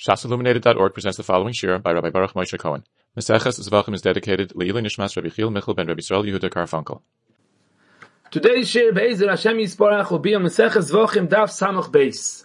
ShasIlluminated.org presents the following shir by Rabbi Baruch Moshe Cohen. Maseches Zvachim is dedicated Le'ilui Nishmas Rabbi Chil Michal ben Rabbi Yisrael Yehuda Karfunkel. Today's shir Be'ezer Hashem Yisparach will be on Maseches Zvachim Daf Samach Beis.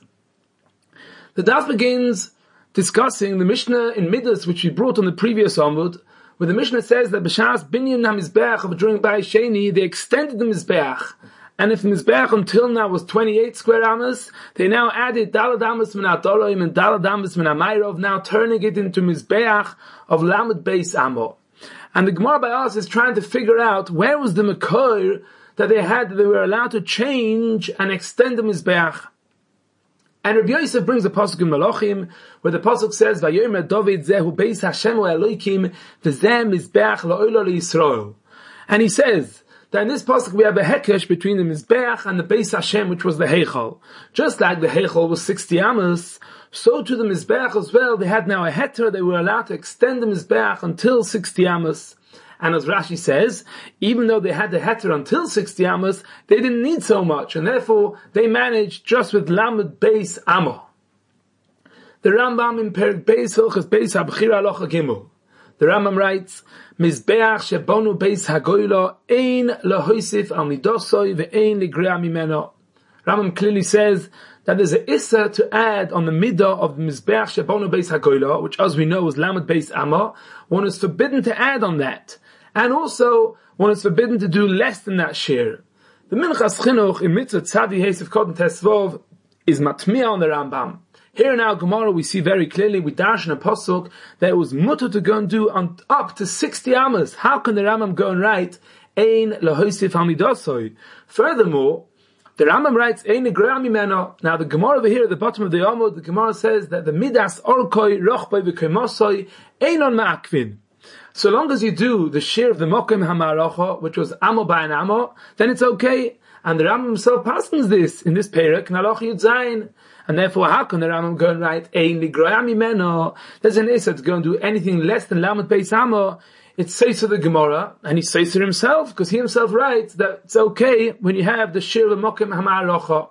The Daf begins discussing the Mishnah in Midas which we brought on the previous Amud, where the Mishnah says that B'shas Binyan HaMizbeach of during Bayis Sheni they extended the Mizbeach. And if the Mizbeach until now was 28 square amas, they now added Dalad Amas min Adoloim and Dalad Amas min Amayrov, now turning it into Mizbeach of Lamed Beis Amo. And the Gemara by us is trying to figure out where was the Mekor that they had, that they were allowed to change and extend the Mizbeach. And Rabbi Yosef brings a pasuk in Malachim, where the pasuk says, Vayomer David zehu beis Hashem Elokim v'zeh Mizbeach la'olah liYisrael. And he says, that in this pasuk we have a hekesh between the Mizbeach and the Beis Hashem, which was the Heichal. Just like the Heichal was 60 amas, so to the Mizbeach as well, they had now a heter, they were allowed to extend the Mizbeach until 60 amas. And as Rashi says, even though they had the heter until 60 amas, they didn't need so much, and therefore they managed just with Lamed Beis Amo. The Rambam in Perek Beis Hilchos Beis HaBechira Halacha Gimel. The Rambam writes, Mizbeach shebonu beis hagoyla ein lahoisif al midosoi ve'ein ligrea mimeno. Rambam clearly says that there's an issa to add on the midah of the Mizbeach shebonu beis hagoyla, which as we know is Lamed Beis Amma. One is forbidden to add on that. And also, one is forbidden to do less than that share. The Minchas Chinuch in Mitzvah Tzadi Hesef Koden Tesvov is matmiya on the Rambam. Here in our Gemara we see very clearly, we dash in a pasuk, that it was mutter to go and do on up to 60 amas. How can the Rambam go and write, Ein lahoisif hamidosoi? Furthermore, the Rambam writes, Ein negrea mimeno. Now the Gemara over here at the bottom of the Amud, the Gemara says that the midas orkoi rochboi v'kemosoi ein on ma'akvin. So long as you do the share of the mokim hamarocha, which was amo by an amo, then it's okay. And the Rambam himself passes this in this perek, Naloch Yud Zayin. And therefore, how can the Rambam go and write, Ein ligroya mimeno? There's an issa to go and do anything less than Lamed Beis Amo. It says to the Gemara, and he says to himself, because he himself writes that it's okay when you have the shir of mokim hamarocha.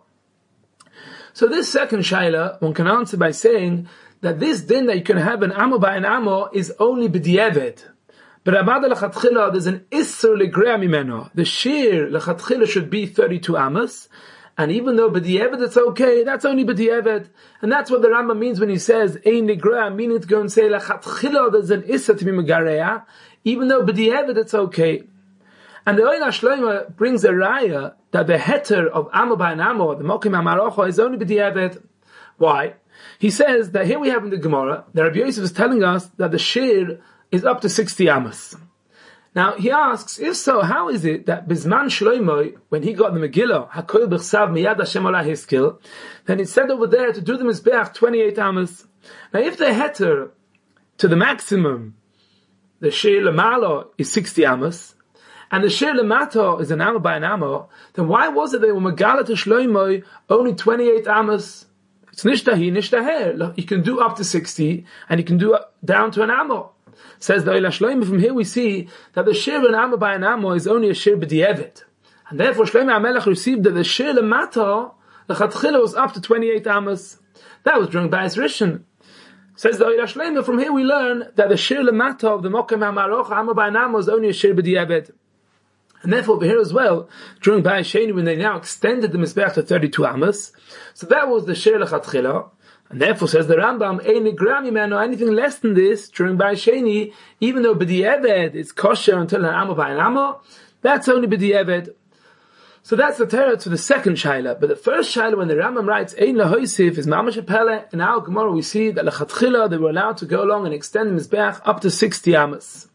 So this second shaila, one can answer by saying that this din that you can have an amo by an amo is only b'di'eved. But Abada lechatchila, there's an isser ligroya mimeno. The shir lechatchila should be 32 amos. And even though b'di'eved it's okay, that's only b'di'eved. And that's what the Rambam means when he says, Ein nigra, meaning to go and say, Lachatchila, there's an issa to be megareya, even though b'di'eved it's okay. And the Oina Shloima brings a raya that the heter of Amo by an Amo, the Mokim Amarocha, is only b'di'eved. Why? He says that here we have in the Gemara, that Rabbi Yosef is telling us that the shir is up to 60 amos. Now he asks, if so, how is it that Bizman Shloimo, when he got the Megillah, Hakoil B'chsav Miyad Hashem Olah Hiskil, then it said over there to do the Mizbeach 28 amos. Now if the heter to the maximum, the Shir Lamalo is 60 amos, and the Shir Lamato is an amo by an amo, then why was it they were Megala to Shloimo only 28 amos? It's Nishtahi, Nishtaher. You can do up to 60, and you can do down to an amo. Says the Oila Shloimo, from here we see that the shir an amo by an amo is only a shir b'di'evit. And therefore Shloimo HaMelech received that the shir l'mato, the chatchila was up to 28 amos. That was during Bayis Rishon. Says the Oila Shloimo, from here we learn that the shir l'mato of the mokem ha'maroch, amo by an amo, is only a shir b'di'evit. And therefore over here as well, during Bayis Sheni, when they now extended the Mizbeach to 32 amos, so that was the shir l'chatchila. And therefore says the Rambam, Ein nigra mimeno, anything less than this during Bayis Sheni, even though b'di'eved is kosher until an amo by an amo, that's only b'di'eved. So that's the terror to the second shaila. But the first shaila, when the Rambam writes Ein lahoisif, is mamash pele. In our Gemara we see that lechatchila they were allowed to go along and extend the Mizbeach up to 60 amos.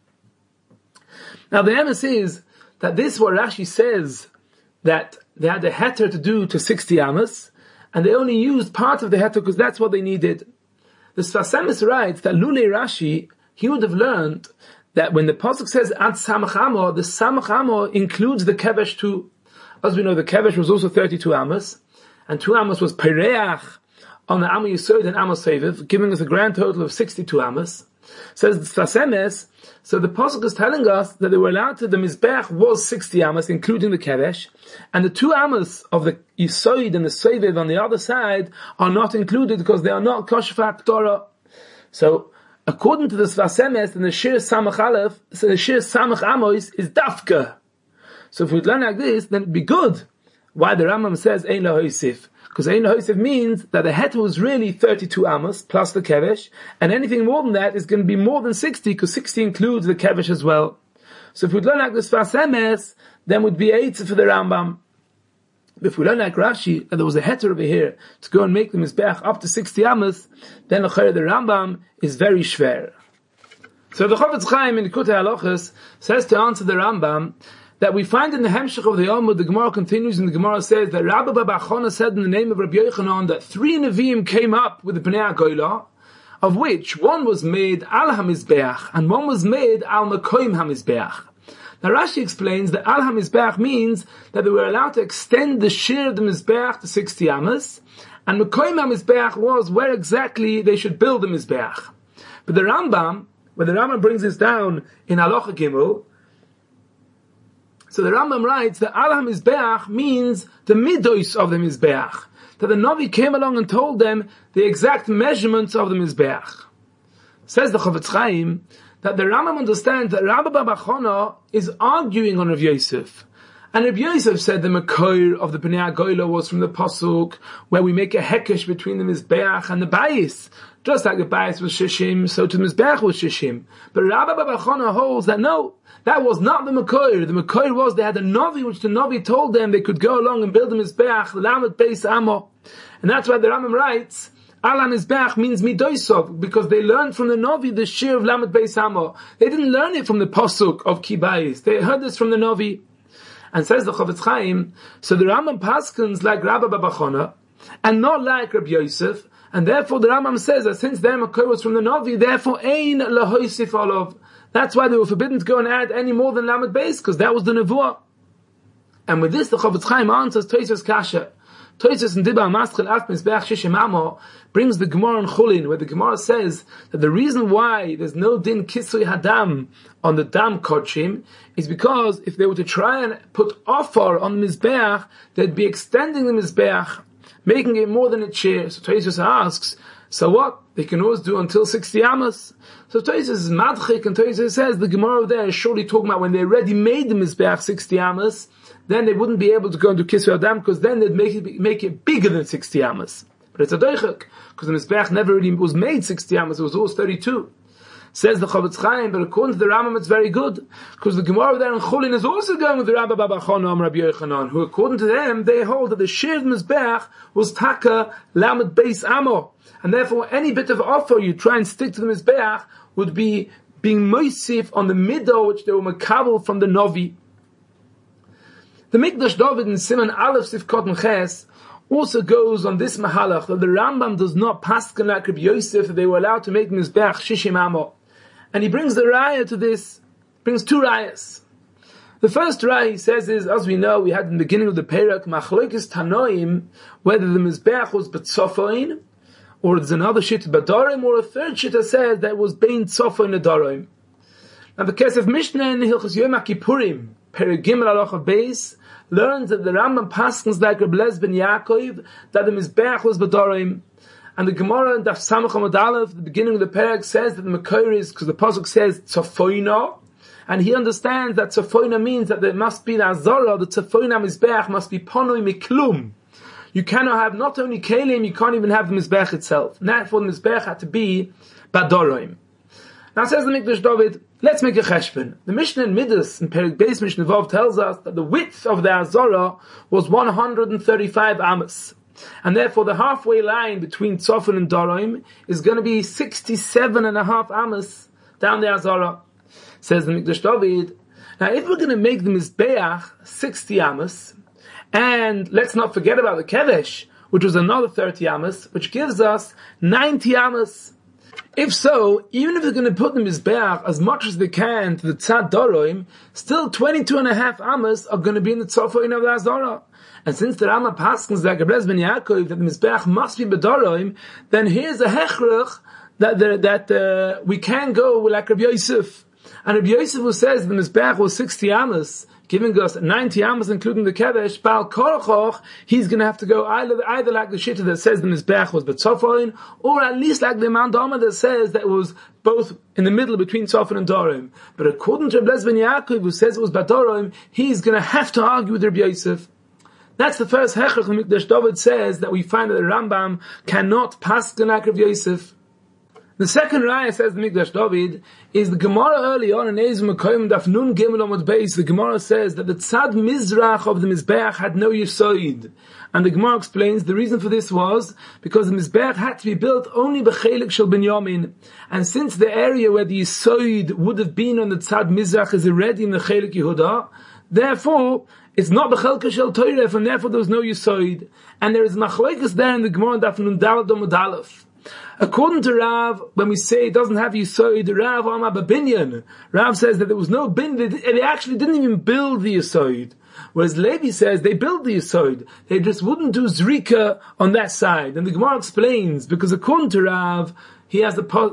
Now the emes is that this what Rashi says that they had a heter to do to 60 amos, and they only used part of the heter because that's what they needed. The Sfas Emes writes that Lulei Rashi, he would have learned that when the pasuk says Ad Samach Amo, the Samach Amo includes the Kevesh too. As we know, the Kevesh was also 32 amos, and 2 amos was Pereach on the Amo Yisod and Amo Seviv, giving us a grand total of 62 amos. Says the Sfas Emes, so the pasuk is telling us that they were allowed to, the Mizbeach was 60 amos, including the Kevesh, and the 2 amos of the Yisoid and the Seviv on the other side are not included because they are not kosher for Torah. So, according to the Sfas Emes, in the Shir Samach Aleph, so the Shir Samach Amos is Dafka. So if we'd learn like this, then it'd be good. Why the Rambam says Ein Lahoisif? Because Ein Lahoisif means that the heter was really 32 amos plus the kevesh, and anything more than that is going to be more than 60, because 60 includes the kevesh as well. So if we'd learn like this Sfas Emes, then would be Eitz for the Rambam. If we learn like Rashi, that there was a heter over here to go and make the Mizbeach up to 60 amos, then the Rambam is very schwer. So the Chofetz Chaim in the Likutei Halachos says to answer the Rambam, that we find in the Hemshech of the Yomud, the Gemara continues, and the Gemara says that Rabbi Bar Chana said in the name of Rabbi Yochanan that 3 Nevi'im came up with the Bnei HaGoyla, of which one was made al HaMizbeach, and one was made al Mekoim HaMizbeach. Now Rashi explains that al HaMizbeach means that they were allowed to extend the shir of the Mizbeach to 60 amos, and Mekoim HaMizbeach was where exactly they should build the Mizbeach. But the Rambam, when the Rambam brings this down in Halacha Gimel, so the Rambam writes that Al HaMizbeach means the midos of the Mizbeach. That the Navi came along and told them the exact measurements of the Mizbeach. Says the Chofetz Chaim that the Rambam understands that Rabbi Bar Chana is arguing on Rav Yosef. And Rav Yosef said the Mekoir of the Bnei HaGoyla was from the Pasuk, where we make a hekesh between the Mizbeach and the Bayis. Just like the Bayis was Shishim, so to the Mizbeach was Shishim. But Rabbi Bar Chana holds that no, that was not the Mekoir. The Mekoir was they had a Navi, which the Navi told them they could go along and build the Mizbeach, Lamed Beis Amo. And that's why the Rambam writes, Al HaMizbeach means Midoisov, because they learned from the Navi the Shir of Lamed Beis Amo. They didn't learn it from the Pasuk of Ki Bayis. They heard this from the Navi. And says the Chofetz Chaim, so the Rambam paskins like Rabbi Bar Chana, and not like Rabbi Yosef, and therefore the Rambam says that since their Mekoir was from the Navi, therefore Ein Lahoisif Olav. That's why they were forbidden to go and add any more than Lamed Beis, because that was the Nevuah. And with this, the Chofetz Chaim answers Tosfos Kasha. Tosfos in Dibba Maschil Af Mizbeach Shishim Amo brings the Gemara in Chulin, where the Gemara says that the reason why there's no din Kisui Hadam on the Dam Kodshim is because if they were to try and put offer on the Mizbeach, they'd be extending the Mizbeach, making it more than a chair. So Tosfos asks, so what? They can always do until 60 amos. So Tosfos is madchik, and Tosfos says the Gemara over there is surely talking about when they already made the Mizbeach 60 amos, then they wouldn't be able to go into Kisvei Adam, because then they'd make it bigger than 60 amos. But it's a doichak, because the Mizbeach never really was made 60 amos, it was always 32. Says the Chofetz Chaim, but according to the Rambam it's very good, because the Gemara over there in Chulin is also going with the Rabbi Bar Chana and Rabbi Yochanan, who according to them, they hold that the Shir of Mizbeach was Taka Lamed Beis Amo. And therefore, any bit of offer you try and stick to the Mizbeach would be being moisif on the middle which they were makabel from the Navi. The Mikdash David in Siman Aleph Sif Kotten Ches also goes on this mahalach that the Rambam does not paskin like Rabbi Yosef that they were allowed to make Mizbeach Shishim Amo. And he brings the raya to this, brings 2 rayas. The first raya he says is, as we know, we had in the beginning of the Perek, Machlokes Tanoim, whether the Mizbeach was B'tzofoin, or there's another shit B'darim, or a third shit that says that it was Bein Tzofoin Adarim. Now the case of Mishnah in Hilchos Yom HaKippurim, Perek Gimel Halacha Beis, learns that the Rambam paskins like Reb Lez ben Yaakov, that the Mizbeach was B'darim. And the Gemara in Daf Samach Amud Aleph, the beginning of the Perek, says that the Mekoir is, because the Pasuk says Tzofoina, and he understands that Tzofoina means that there must be the Azara, the Tzofoina Mizbeach must be Ponoi Miklum. You cannot have not only Kelim, you can't even have the Mizbeach itself. And therefore the Mizbeach had to be B'darim. Now says the Mikdash David, let's make a cheshbon. The Mishnah in Midas, in Perek Beis Mishnah Vav, tells us that the width of the Azara was 135 amos. And therefore the halfway line between Tzofin and Darim is going to be 67.5 amos down the Azara. Says the Mikdash David, now if we're going to make the Mizbeach 60 amos, and let's not forget about the Kevesh, which was another 30 amos, which gives us 90 amos. If so, even if they're going to put the Mizbeach as much as they can to the Tzad Darim, still 22.5 amos are going to be in the Tzofin of the Azara. And since the Rambam paskins like Reb Lez ben Yaakov that the Mizbeach must be B'darim, then here's a hechrach that we can go like Rabbi Yosef. And Rabbi Yosef who says the Mizbeach was 60 amas, giving us 90 amas including the Kedesh, Baal Korochoch, he's going to have to go either like the Shitta that says the Mizbeach was Betzofoin, or at least like the Imam Dama that says that it was both in the middle between Tzofin and Dorim. But according to Rabbi Ben Yaakov who says it was Badorim, he's going to have to argue with Rabbi Yosef. That's the first hechach the Mikdash David says that we find that the Rambam cannot paskin like Rabbi Yosef. The second raya, says the Mikdash David, is the Gemara early on in Ezer Mekoyim Daf Nun Gimel Amud Beis. The Gemara says that the Tzad Mizrach of the Mizbeach had no Yisoid. And the Gemara explains the reason for this was because the Mizbeach had to be built only b'chelik shel Binyamin. And since the area where the Yisoid would have been on the Tzad Mizrach is already in the Chelik Yehuda, therefore, it's not b'chelka shel Toref, and therefore there was no Yisoid. And there is machlokes there in the Gemara Daf Nun Daled Amud Aleph. According to Rav, when we say it doesn't have Yisoid, Rav Amar Babinyan, Rav says that there was no bin, they actually didn't even build the Yisoid. Whereas Levi says they built the Yisoid, they just wouldn't do Zrika on that side. And the Gemara explains, because according to Rav, he's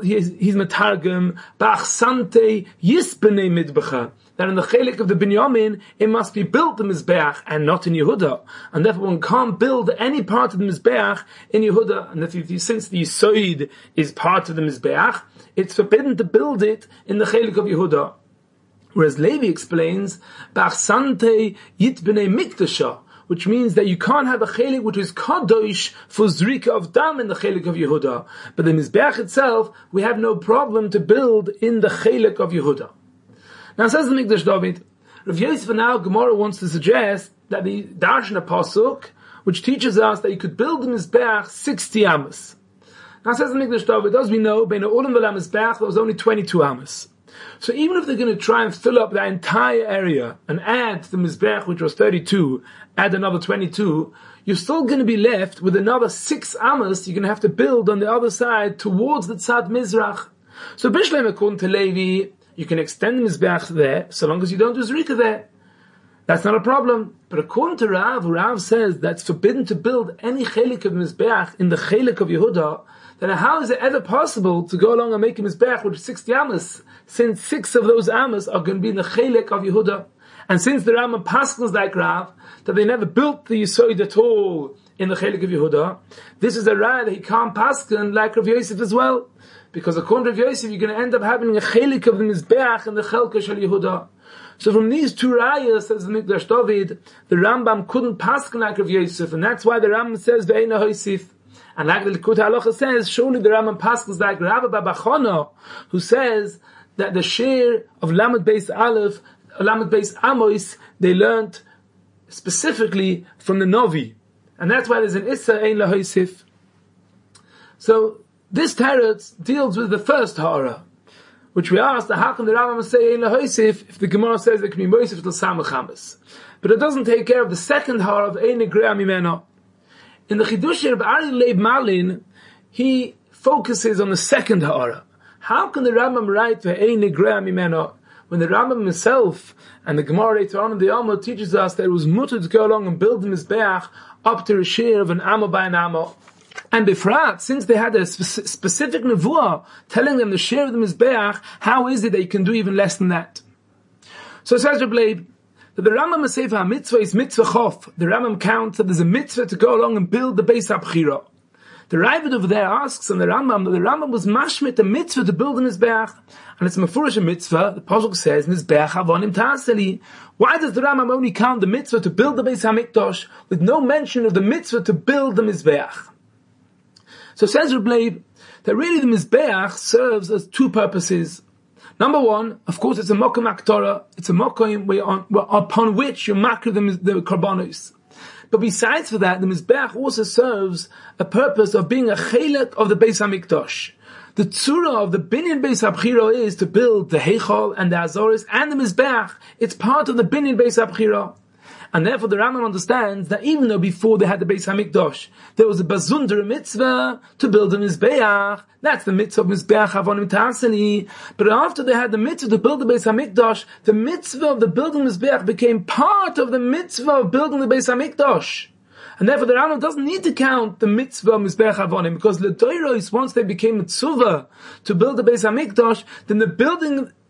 Matargum, Ba'achsante Yispene Midbacha, that in the Chelik of the Binyamin, it must be built in Mizbeach and not in Yehuda. And therefore one can't build any part of the Mizbeach in Yehuda. And since the Yisoid is part of the Mizbeach, it's forbidden to build it in the Chelik of Yehuda. Whereas Levi explains, Ba'achsante Yitbene Mikdasha, which means that you can't have a chelik which is kadosh for zrika of dam in the chelik of Yehuda. But the Mizbeach itself, we have no problem to build in the chelik of Yehuda. Now says the Mikdash David, Rav Yosef now Gemara wants to suggest that the Darshan Pasuk, which teaches us that you could build the Mizbeach 60 amas. Now says the Mikdash David, as we know, Bein Olam V'La Mizbeach, there was only 22 amas. So even if they're going to try and fill up that entire area and add to the Mizbeach, which was 32, add another 22, you're still going to be left with another 6 amas you're going to have to build on the other side towards the Tzad Mizrach. So Bishleim, according to Levi, you can extend the Mizbeach there, so long as you don't do Zrika there. That's not a problem. But according to Rav says that's forbidden to build any chelik of Mizbeach in the chelik of Yehuda, then how is it ever possible to go along and make a Mizbeach with 60 amas, since 6 of those amas are going to be in the chelik of Yehuda? And since the Rambam paskins like Rav, that they never built the Yisoid at all in the chelik of Yehuda, this is a raya that he can't paskin like Rav Yosef as well. Because according to Rav Yosef, you're going to end up having a chelik of the Mizbeach and the chelka shel Yehuda. So from these two rayas, says the Mikdash David, the Rambam couldn't paskin like Rav Yosef, and that's why the Rambam says ve'ena hoisif. And like the Likutei Halacha says, surely the Rambam paskins like Rabbi Babachona, who says that the share of Lamed Beis Aleph, Lamed Beis Amos, they learnt specifically from the Novi. And that's why there's an Issa Ein Lahoisif. So, this teretz deals with the first ha'ara, which we asked, how can the Rambam say Ein Lahoisif if the Gemara says there can be Moisif till Samach Hamas? But it doesn't take care of the second ha'ara of Ein Negrea Mimena. In the Chidush of Ari Leib Malin, he focuses on the second ha'ara. How can the Rambam write for Ein Negrea Mimena when the Rambam himself and the Gemara later on in the Amma teaches us that it was mutter to go along and build the Mizbeach up to a share of an Amma by an Amma? And Bifrat, since they had a specific nevuah telling them the share of the Mizbeach, how is it they can do even less than that? So it says Reb Leib, that the Rambam Sefer HaMitzvah is mitzvah chof. The Rambam counts that there's a mitzvah to go along and build the Beis HaBchira. The Ravid over there asks on the Rambam that the Rambam was mashmit the mitzvah to build the Mizbeach. And it's a mefurish mitzvah. The Pasuk says, Mizbeach avonim ta'aseli. Why does the Rambam only count the mitzvah to build the Beis HaMikdash with no mention of the mitzvah to build the Mizbeach? So says Reb Leib that really the Mizbeach serves as two purposes. Number one, of course, it's a mokum aktorah. It's a mokum upon which you makr the karbanos. But besides for that, the Mizbeach also serves a purpose of being a chelek of the Beis HaMikdash. The tzura of the binyan Beis HaBchira is to build the Heichal and the Azoris and the Mizbeach. It's part of the binyan Beis HaBchira. And therefore the Rambam understands that even though before they had the Beis HaMikdash, there was a bazundra mitzvah to build a Mizbeach. That's the mitzvah of Mizbeach Avonim Ta'asani. But after they had the mitzvah to build the Beis HaMikdash, the mitzvah of the building Mizbeach became part of the mitzvah of building the Beis HaMikdash. And therefore the Rambam doesn't need to count the mitzvah of Mizbeach Avonim, because the Doiros, once they became mitzvah to build the Beis HaMikdash, then the building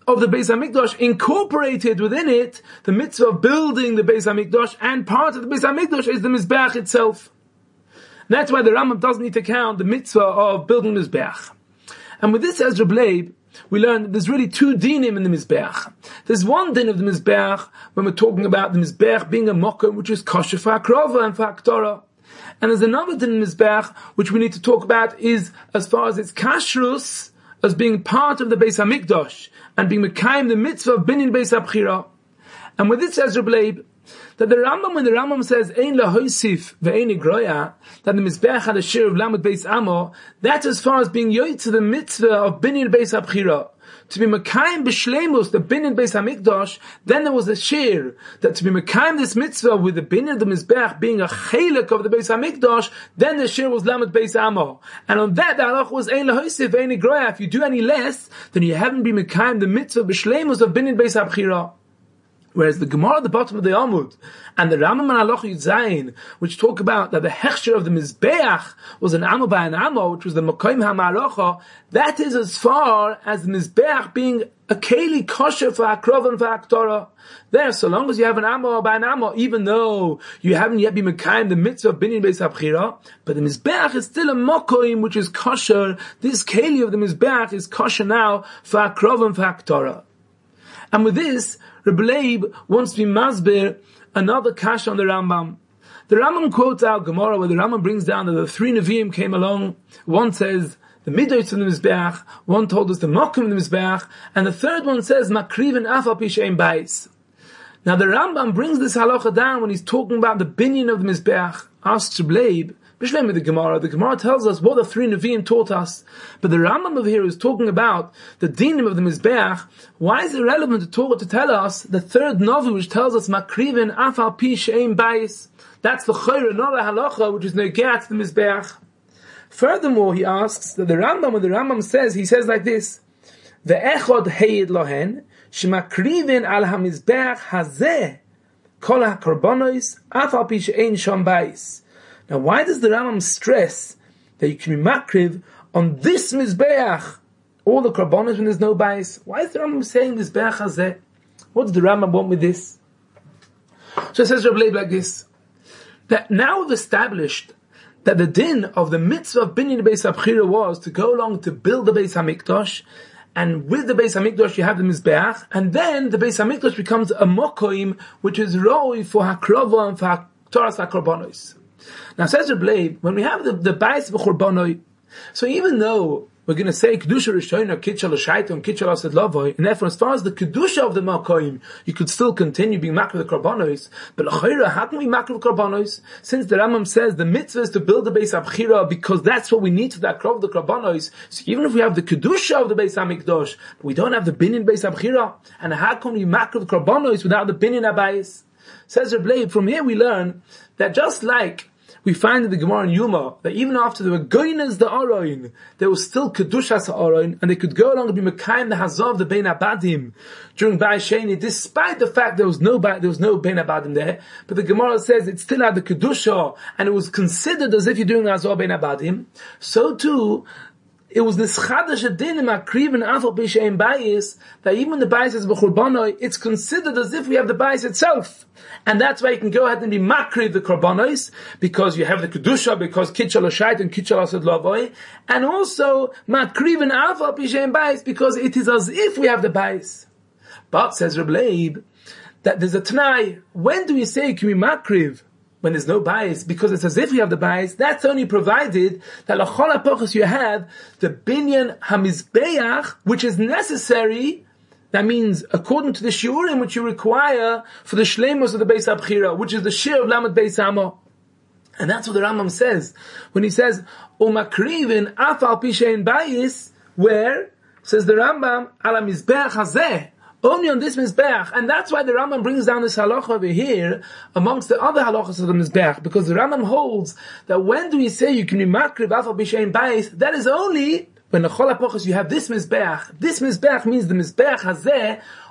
of the Beis HaMikdash incorporated within it the mitzvah of building the Beis HaMikdash, and part of the Beis HaMikdash is the Mizbeach itself. And that's why the Rambam doesn't need to count the mitzvah of building the Mizbeach. And with this as Reb Leib, we learn that there's really two dinim in the Mizbeach. There's one din of the Mizbeach when we're talking about the Mizbeach being a mokum which is kosher for Akrova and for Haktorah. And there's another din in Mizbeach which we need to talk about is as far as its kashrus as being part of the Beis HaMikdash and being mekayim the mitzvah of binyan Beis HaBchira. And with this says Reb Leib, that the Rambam, when the Rambam says ein lahoisif ve'ein igroya, that the Mizbeach had a share of Lamed Beis Amo, that's as far as being yoy to the mitzvah of binyan Beis HaBchira. To be mekayim b'shleimus, the binyan Beis HaMikdash, then there was a share that to be mekayim this mitzvah with the binyan of the Mizbeach being a chelik of the Beis HaMikdash, then the share was Lamed Beis Amo. And on that the halach was ein lahoisif ve'ein igroya. If you do any less, then you haven't been mekayim the mitzvah b'shleimus of binyan Beis HaBchira. Whereas the Gemara at the bottom of the Amud and the Rambam and Halacha Yud Zayin, which talk about that the hechsher of the Mizbeach was an Amo by an Amo, which was the Makoim HaMa'alocha, that is as far as the Mizbeach being a keli kosher for Akrov and for Haktorah. There, so long as you have an Amo by an Amo, even though you haven't yet been Mekayim the mitzvah of binyan Beis HaBchira, but the Mizbeach is still a Makoim which is kosher. This keli of the Mizbeach is kosher now for Akrov and for Haktorah. And with this, Reb Leib wants to be masber another kash on the Rambam. The Rambam quotes out Gemara where the Rambam brings down that the three Nevi'im came along. One says the midos of the Mizbeach, one told us the mokum of the Mizbeach, and the third one says makriv and afal pi she'ein bais. Now the Rambam brings this halacha down when he's talking about the binyan of the Mizbeach. Asks Reb Leib, B'shlem with the Gemara tells us what the three Nevi'im taught us. But the Rambam over here is talking about the dinim of the Mizbeach. Why is it relevant to Torah to tell us the third Navi which tells us Makriven Afal Pi She'ein Bayis? That's the Chayra, not the Halacha, which is Negat the Mizbeach. Furthermore, he asks that the Rambam, when the Rambam says, he says like this, Ve'echod Heid Lohen, Shemakriven Al HaMizbeach Hazeh, Kol HaKarbonos, Afal Pi She'ein Shom Bayis. Now, why does the Rambam stress that you can be makriv on this Mizbeach, all the karbonos when there's no bias? Why is the Rambam saying Mizbeach hazeh? What does the Rambam want with this? So it says Reb Leib like this, that now we've established that the din of the mitzvah of binyan Beis HaBchira was to go along to build the Beis HaMikdash, and with the Beis HaMikdash you have the Mizbeach, and then the Beis HaMikdash becomes a mokoim, which is roi for hakrova and for Torah HaKarbonos. Now says Reb Leib, when we have the Bais V'Churbanoi, so even though we're going to say Kedusha Rishona, Kitchel Shaiton, Kitchel Asad Lavoi, and therefore as far as the Kedusha of the Makoim, you could still continue being Makar the Karbanos, but L'chayra, how can we Makar the Karbanos? Since the Rambam says the mitzvah is to build the Beis HaBchira because that's what we need for that Krov of the Karbanos, so even if we have the Kedusha of the Beis HaMikdash, but we don't have the binyan Beis HaBchira, and how can we Makar the Karbanos without the binyan Abayis? Says Reb Leib, from here we learn that just like we find in the Gemara in Yuma that even after they were goynes the Aroin, there was still Kedushas Aroin, and they could go along and be Mekayim the Hazav, the Bein Abadim, during Bai Sheni, despite the fact there was no Bein Abadim there. But the Gemara says it still had the Kedusha, and it was considered as if you're doing the Hazav Bein Abadim. So too, it was this chadash adin makriv and afal b'she'ein bayis that even when the bayis is b'churbanoi, it's considered as if we have the bayis itself, and that's why you can go ahead and be makriv the korbanos because you have the kedusha, because kitchel ashayt and kitchel asad lavoi, and also makriv and afal b'she'ein bayis because it is as if we have the bayis. But says Reb Leib that there's a t'nai. When do we say can we makriv? When there's no bias, because it's as if you have the bias, that's only provided that l'chol ha'pochos you have the binyan hamizbeach, which is necessary. That means according to the shiurim which you require for the shleimus of the Beis HaBchira, which is the shir of Lamed Beis Amo. And that's what the Rambam says when he says umakrivin afal pi she'ein bayis, where says the Rambam ala mizbeach hazeh. Only on this Mizbeach, and that's why the Rambam brings down this halacha over here amongst the other halachas of the Mizbeach, because the Rambam holds that when do we say you can be makriv afal b'she'ein bayis, that is only when the chol ha'pochos you have this Mizbeach. This Mizbeach means the Mizbeach hazeh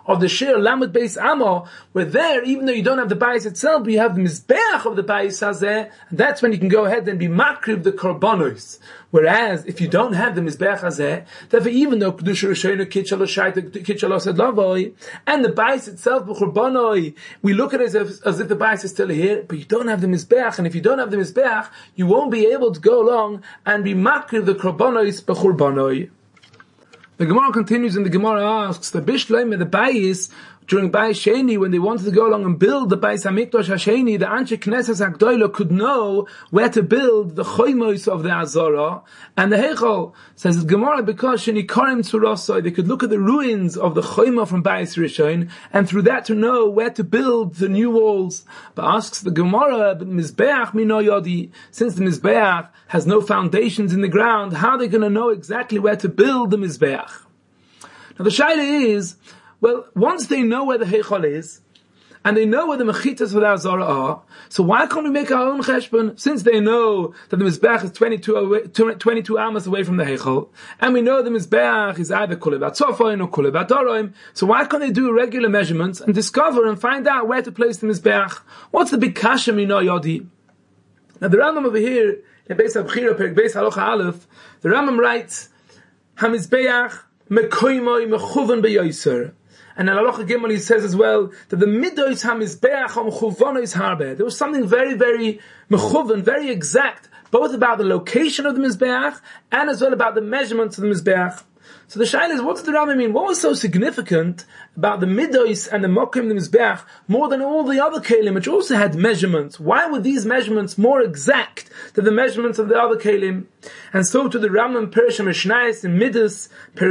of the Shir Lamed Beis Amo, where there, even though you don't have the Bayis itself, but you have the Mizbeach of the Bayis Hazeh, and that's when you can go ahead and be Makriv the Korbanos. Whereas, if you don't have the Mizbeach Hazeh, therefore even though Kedusha Rishayna Kitchalo Shaita Kitchalo Sed Lavoi, and the Bayis itself, B'Chorbanoi, we look at it as if the Bayis is still here, but you don't have the Mizbeach, and if you don't have the Mizbeach, you won't be able to go along and be Makriv the Korbanos B'Chorbanoi. The Gemara continues, and the Gemara asks, the Bishleim, the Bayis, during Bayis Sheni, when they wanted to go along and build the Bayis HaMikdash HaSheni, the Anshe Knesses HaGdoilo could know where to build the Choymos of the Azara, and the Heichal, says the Gemara, because Sheni Karim Tzurosoi, they could look at the ruins of the Choyma from Bayis Rishon, and through that to know where to build the new walls. But asks the Gemara, but Mizbeach Mino Yodi, since the Mizbeach has no foundations in the ground, how are they going to know exactly where to build the Mizbeach? Now the Shaila is, well, once they know where the Heichal is, and they know where the Mechitas of the Azara are, so why can't we make our own Cheshbon? Since they know that the Mizbeach is 22 amas away from the Heichal, and we know the Mizbeach is either Kulevat Sofoin or Kulevat Doroim, so why can't they do regular measurements and discover and find out where to place the Mizbeach? What's the big kasha Mino Yodi? Now the Rambam over here, in Beis Abchira, Perek Beis Halacha Aleph, the Rambam writes, HaMizbeach mekoymoi mechuvan beyoser. And in Halacha Gimel he says as well that the midos hamizbeach hamchuvonos harbe. There was something very, very mechuvan, very exact, both about the location of the mizbeach and as well about the measurements of the mizbeach. So the shaila is, what does the Rambam mean? What was so significant about the midos and the mokim, the mizbeach, more than all the other kelim, which also had measurements? Why were these measurements more exact than the measurements of the other kelim? And so to the Rambam Perish Mishnayis in Midas,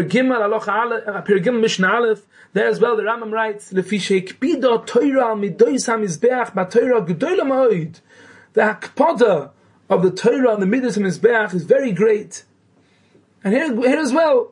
Perigim Mishnah Aleph, there as well the Rambam writes, Lefi sheikpido Torah midos hamizbeach b'Torah gedola ma'od. The hakpada of the Torah and the midos hamizbeach is very great. And here as well,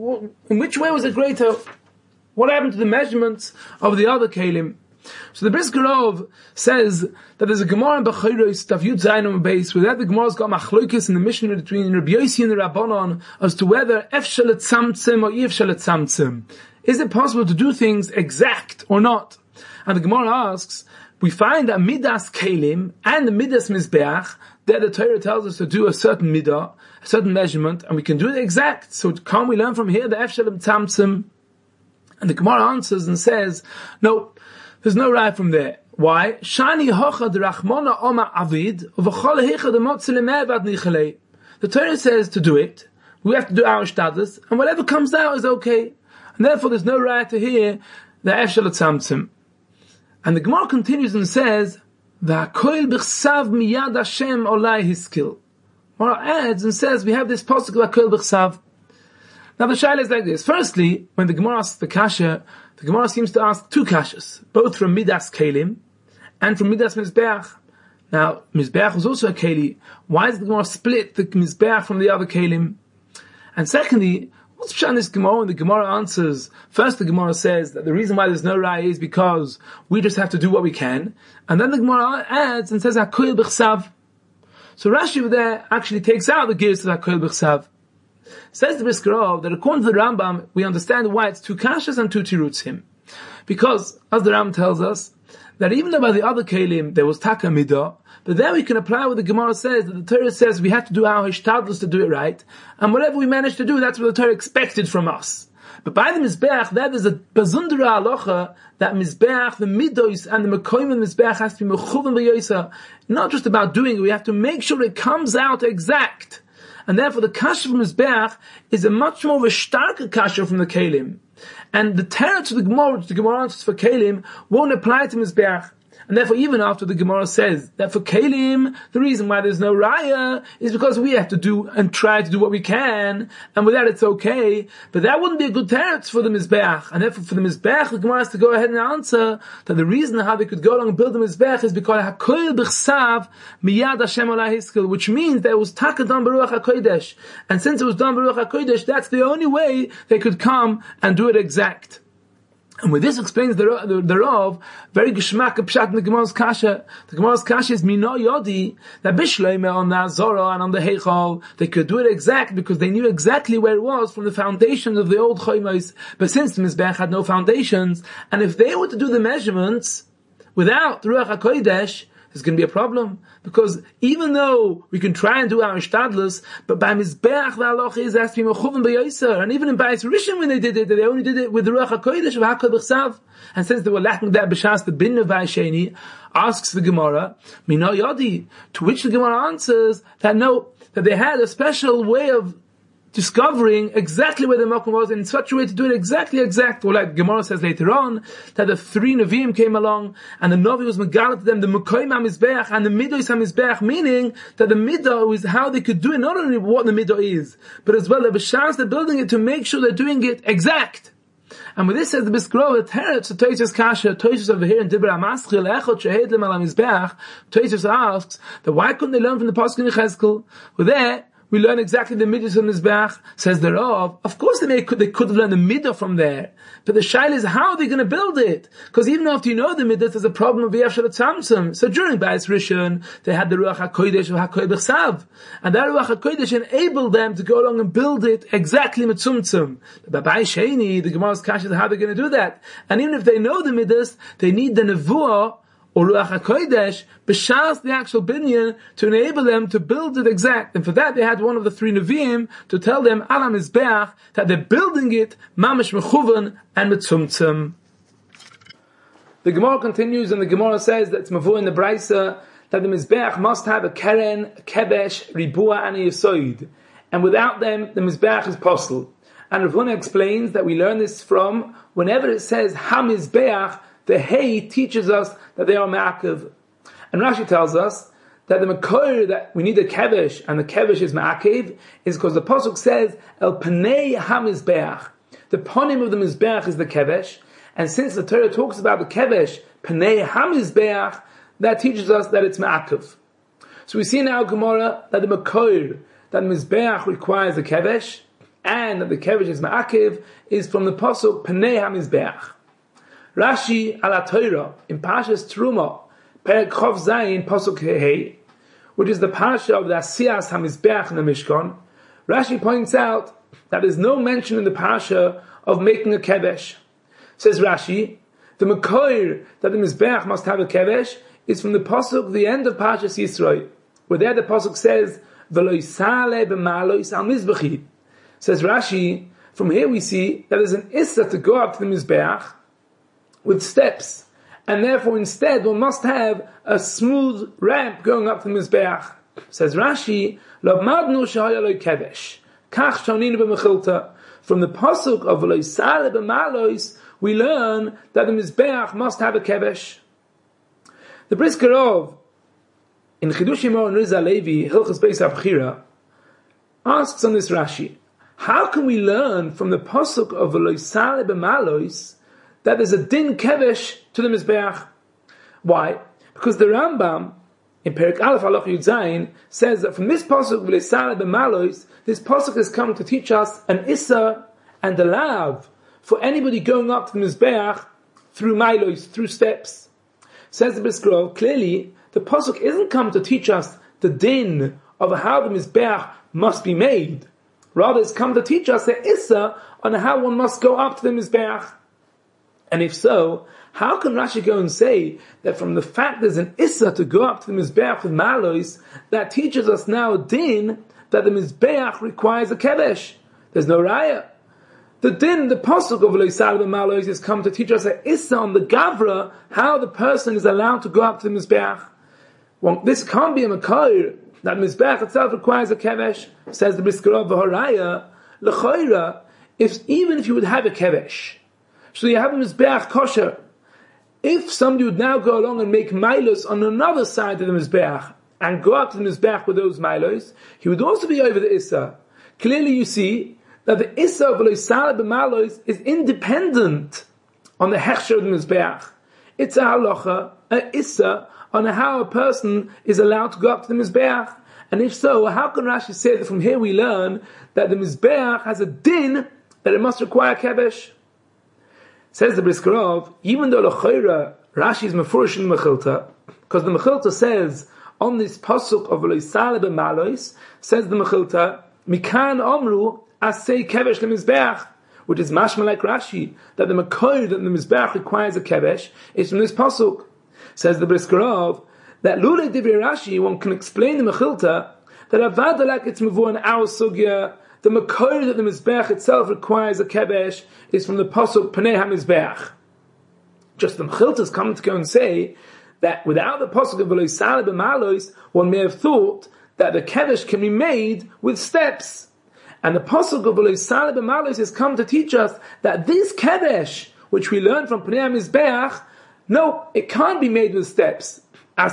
in which way was it greater? What happened to the measurements of the other kelim? So the Brisker Rov says that there's a Gemara in Bechayros, Daf Yud Zayin on the base, where that the Gemara's got machlokes in the Mishnah between Rabbi Yossi and the Rabbanon as to whether efshel etzamtzim or efshel etzamtzim. Is it possible to do things exact or not? And the Gemara asks, we find that midas kelim and the midas mizbeach, there the Torah tells us to do a certain midah, a certain measurement, and we can do it exact. So can't we learn from here the efshel etzamtzim? And the Gemara answers and says, no, there's no right from there. Why? Shani hocha derachmona oma avid uvachol hecha demotzilemevad nichalei. The Torah says to do it. We have to do our shtadus, and whatever comes out is okay. And therefore, there's no right to hear the efshel etzamtzim. And the Gemara continues and says, "V'hakoil b'chsav miyad Hashem olai hiskil." Gemara adds and says, we have this pasuk v'hakoil b'chsav. Now the shaila is like this. Firstly, when the Gemara asks the kasha, the Gemara seems to ask two kashas, both from Midas Kelim and from Midas Mizbeach. Now, Mizbeach was also a Keli. Why does the Gemara split the Mizbeach from the other Kelim? And secondly, what's Pshat in this Gemara? And the Gemara answers, first the Gemara says that the reason why there's no Raya is because we just have to do what we can. And then the Gemara adds and says, HaKoil B'chsav. So Rashi over there actually takes out the gears of HaKoil B'chsav. Says the Brisker Rov that according to the Rambam, we understand why it's two kashas and two tirutzim. Because, as the Rambam tells us, that even though by the other kelim there was taka midah, but there we can apply what the Gemara says, that the Torah says we have to do our hishtadlus to do it right, and whatever we manage to do, that's what the Torah expected from us. But by the Mizbeach, that is a bazundra alocha, that Mizbeach, the midos and the mekoyim in the Mizbeach has to be mechuvan v'yosa. Not just about doing it, we have to make sure it comes out exact. And therefore the kasha from Mizbeach is a much more of a starker kasha from the kelim. And the terror to the Gemara, which the Gemara answers for kelim, won't apply to Mizbeach. And therefore, even after the Gemara says that for kelim, the reason why there's no raya is because we have to do and try to do what we can, and with that it's okay. But that wouldn't be a good teretz for the Mizbeach. And therefore, for the Mizbeach, the Gemara has to go ahead and answer that the reason how they could go along and build the Mizbeach is because HaKoil B'chsav miyad Hashem olai hiskil, which means that it was taka done Baruch HaKodesh. And since it was done Baruch HaKodesh, that's the only way they could come and do it exact. And with this explains the Rav, very geschmack pshat in the Gemara's kasha. The Gemara's kasha is mino yodi, that Bishleime on the Azora and on the Heichal, they could do it exact because they knew exactly where it was from the foundations of the old Choymos. But since the Mizbech had no foundations, and if they were to do the measurements without Ruach HaKodesh, there's going to be a problem. Because even though we can try and do our Ishtadlus, but by Mizbeach the Halacha is has to be Mechuven B'Yoser. And even in Bais Rishon when they did it, they only did it with the Ruach HaKodesh of HaKol B'Chsav. And since they were lacking that B'Shas, the Bin of Sheni, asks the Gemara, Mino Yodi, to which the Gemara answers that no, that they had a special way of discovering exactly where the Makom was in such a way to do it exact. Or like Gemara says later on, that the three Nevi'im came along, and the Navi was Megalit to them, the Mekoim HaMizbeach and the Midos HaMizbeach, meaning that the Midah is how they could do it, not only what the Midah is, but as well the B'Shas, they're building it to make sure they're doing it exact. And with this says the Biskrov, the Teretz, the Toysus Kasha, Toysus over here in Dibra Amaschil, Echot Shehed Lem Al HaMizbeach, Toysus asks, that why couldn't they learn from the Pasuk in Yechezkel? Well there, we learn exactly the midah from Mizbeach, says the Rav. Of course they could have learned the midah from there. But the shaila is how are they going to build it? Because even after you know the midah, there's a problem of Yef Shalatzamtzum. So during Bais Rishon, they had the Ruach HaKodesh of HaKol B'Chsav. And that Ruach HaKodesh enabled them to go along and build it exactly Mitzumtzum. But by Bais Sheni, the Gemara's Kash is how they're going to do that. And even if they know the midas, they need the Nevuah, or Ruach HaKodesh, b'shas the actual binyan, to enable them to build it exact. And for that they had one of the three Nevi'im to tell them, Alam Mizbeach, that they're building it, mamash mechuvan, and mitzumtzum. The Gemara continues, and the Gemara says that it's mavu in the Braisa, that the Mizbeach must have a keren, a kebesh, ribua, and a yisoid. And without them, the Mizbeach is posel. And Rav Huna explains that we learn this from, whenever it says, ha-Mizbeach, the Hay teaches us that they are Ma'akiv. And Rashi tells us that the Makor, that we need a Kevesh, and the Kevesh is Ma'akiv, is because the Pasuk says, El Panei HaMizbeach. The Ponim of the Mizbeach is the Kevesh, and since the Torah talks about the Kevesh, Panei HaMizbeach, that teaches us that it's Ma'akiv. So we see now Gemara that the Makor, that Mizbeach requires a Kevesh, and that the Kevesh is Ma'akiv, is from the Pasuk Panei HaMizbeach. Rashi ala Torah in Parshas Truma, Perek Chov Zayin Pasuk Hei, which is the parsha of the Asiyas HaMizbeach in the Mishkan. Rashi points out that there's no mention in the parsha of making a kevesh. Says Rashi, the Mekoir that the Mizbeach must have a kevesh is from the Pasuk, the end of Parshas Yisro, where there the Pasuk says, V'lo yisale b'malois al Mizbechi. Says Rashi, from here we see that there's an issa to go up to the Mizbeach with steps, and therefore instead one must have a smooth ramp going up to the Mizbeach. Says Rashi, L'madnu shehaya lo kevesh, kach shoninu b'mechilta. From the pasuk of lo yisale b'malois, we learn that the Mizbeach must have a kevesh. The Brisker Rov in Chidushim Or Rizal Levi Hilchos Beis Abchira asks on this Rashi, how can we learn from the pasuk of lo yisale b'malois that there's a din kevesh to the Mizbeach? Why? Because the Rambam in Perek Aleph Halach Yud Zayin says that from this pasuk v'leisale b'malois, this pasuk has come to teach us an issa and a lav for anybody going up to the Mizbeach through milos, through steps. Says the Brisker, clearly the pasuk isn't come to teach us the din of how the Mizbeach must be made. Rather, it's come to teach us the issa on how one must go up to the Mizbeach. And if so, how can Rashi go and say that from the fact there's an issa to go up to the Mizbeach with malos, that teaches us now din that the Mizbeach requires a kevesh? There's no raya. The din, the pasuk of lo yisale b'malois, has come to teach us an issa on the gavra, how the person is allowed to go up to the Mizbeach. Well, this can't be a makar, that Mizbeach itself requires a kevesh. Says the Brisker Rov v'horaya, l'choira, even if you would have a kevesh, so you have a Mizbeach kosher, if somebody would now go along and make milos on another side of the Mizbeach, and go up to the Mizbeach with those milos, he would also be over the Issa. Clearly you see that the Issa of lo yisale b'malos is independent on the Hechsher of the Mizbeach. It's a halacha, a Issa, on how a person is allowed to go up to the Mizbeach. And if so, how can Rashi say that from here we learn that the Mizbeach has a din that it must require kevesh? Says the Briskerov, even though l'chayra Rashi is mefurish in the Mechilta, because the Mechilta says on this pasuk of Lo Yisale b'Malois, says the Mechilta, Mikan Omru Asei Kevesh leMizbeach, which is mashma like Rashi, that the Makoy that the Mizbeach requires a Kevesh is from this pasuk. Says the Briskerov, that Lule Divrei Rashi, one can explain the Mechilta, that Avada like it's mevu in our sugya, the Makoy that the Mizbeach itself requires a Kevesh is from the pasuk Panei HaMizbeach. Just the Mechilta is coming to go and say that without the pasuk of Lo Yisale b'Malois, one may have thought that the kevesh can be made with steps. And the pasuk of Lo Yisale b'Malois has come to teach us that this kevesh, which we learn from Pnei HaMizbeach, no, it can't be made with steps.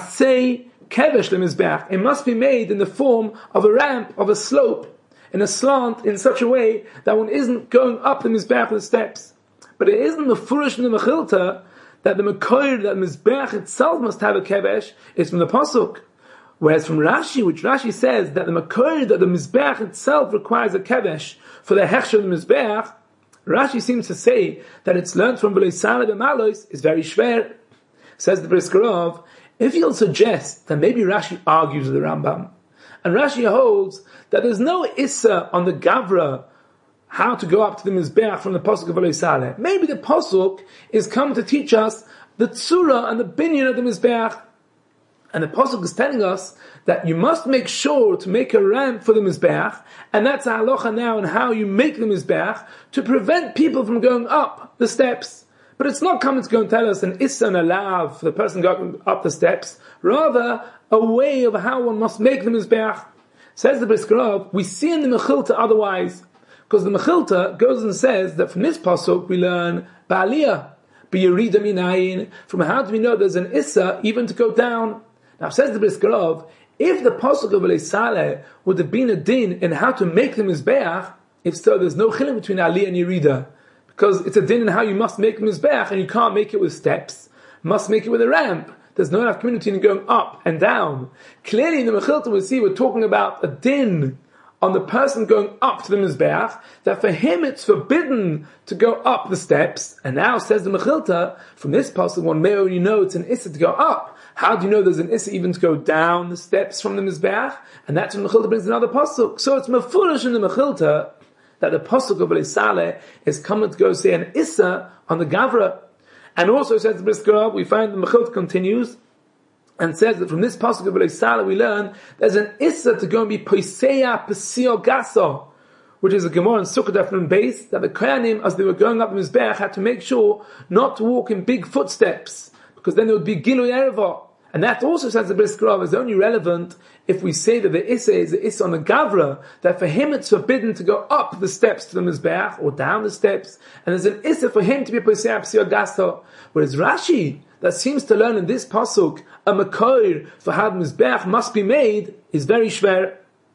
Asei kevesh leMizbeach. It must be made in the form of a ramp, of a slope, in a slant, in such a way that one isn't going up the Mizbeach with steps. But it isn't the furish in the Mechilta that the Mekoir, that Mizbeach itself must have a kevesh, is from the pasuk. Whereas from Rashi, which Rashi says that the Mekoir, that the Mizbeach itself requires a kevesh for the hechsher of the Mizbeach, Rashi seems to say that it's learned from Lo Yisale b'Malois is very shver. Says the Briskerov, if you'll suggest that maybe Rashi argues with the Rambam, and Rashi holds that there's no issa on the Gavra how to go up to the Mizbeach from the pasuk of Lo Yisale. Maybe the pasuk is come to teach us the tzura and the binyan of the Mizbeach. And the pasuk is telling us that you must make sure to make a ramp for the Mizbeach, and that's a halacha now on how you make the Mizbeach to prevent people from going up the steps. But it's not coming to go and tell us an issa and a lav for the person going up the steps, rather a way of how one must make the Mizbeach. Says the Briskerov, we see in the Mechilta otherwise. Because the Mechilta goes and says that from this pasuk we learn Ba'aliyah, B'yerida minayin, from how do we know there's an Issa even to go down? Now says the Briskerov, if the pasuk of Lo Yisale would have been a din in how to make the Mizbeach, if so, there's no chiluk between Aliyah and Yerida. Because it's a din in how you must make the Mizbeach, and you can't make it with steps, must make it with a ramp. There's no enough community in going up and down. Clearly in the Mechilta we see we're talking about a din on the person going up to the Mizbeach, that for him it's forbidden to go up the steps. And now says the Mechilta, from this pasuk one may only know it's an issa to go up. How do you know there's an issa even to go down the steps from the Mizbeach? And that's when Mechilta brings another pasuk. So it's mefurish in the Mechilta that the pasuk of Lo Yisale is coming to go say an issa on the Gavra. And also says the Briskerov, we find the Mechilta continues and says that from this pasuk of Lo Yisale we learn there's an issa to go and be poiseya pesio gaso, which is a Gemara in Sukkot Daf base, that the Kohanim, as they were going up the Mizbeach, had to make sure not to walk in big footsteps, because then there would be Gilui Ereva. And that also, says the Briskerov, is only relevant if we say that the issa is the issa on the Gavra, that for him it's forbidden to go up the steps to the Mizbeach, or down the steps, and there's an issa for him to be poiseya pesio gaso. Whereas Rashi, that seems to learn in this pasuk a makoir for how the Mizbeach must be made, is very shver.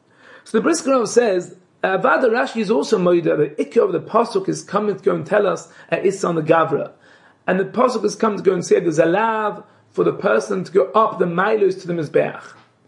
So the Briskerov says, Avada Rashi is also moida, the ikka of the pasuk is coming to go and tell us a issa on the Gavra. And the pasuk has come to go and say there's a lav for the person to go up the milos to the Mizbeach.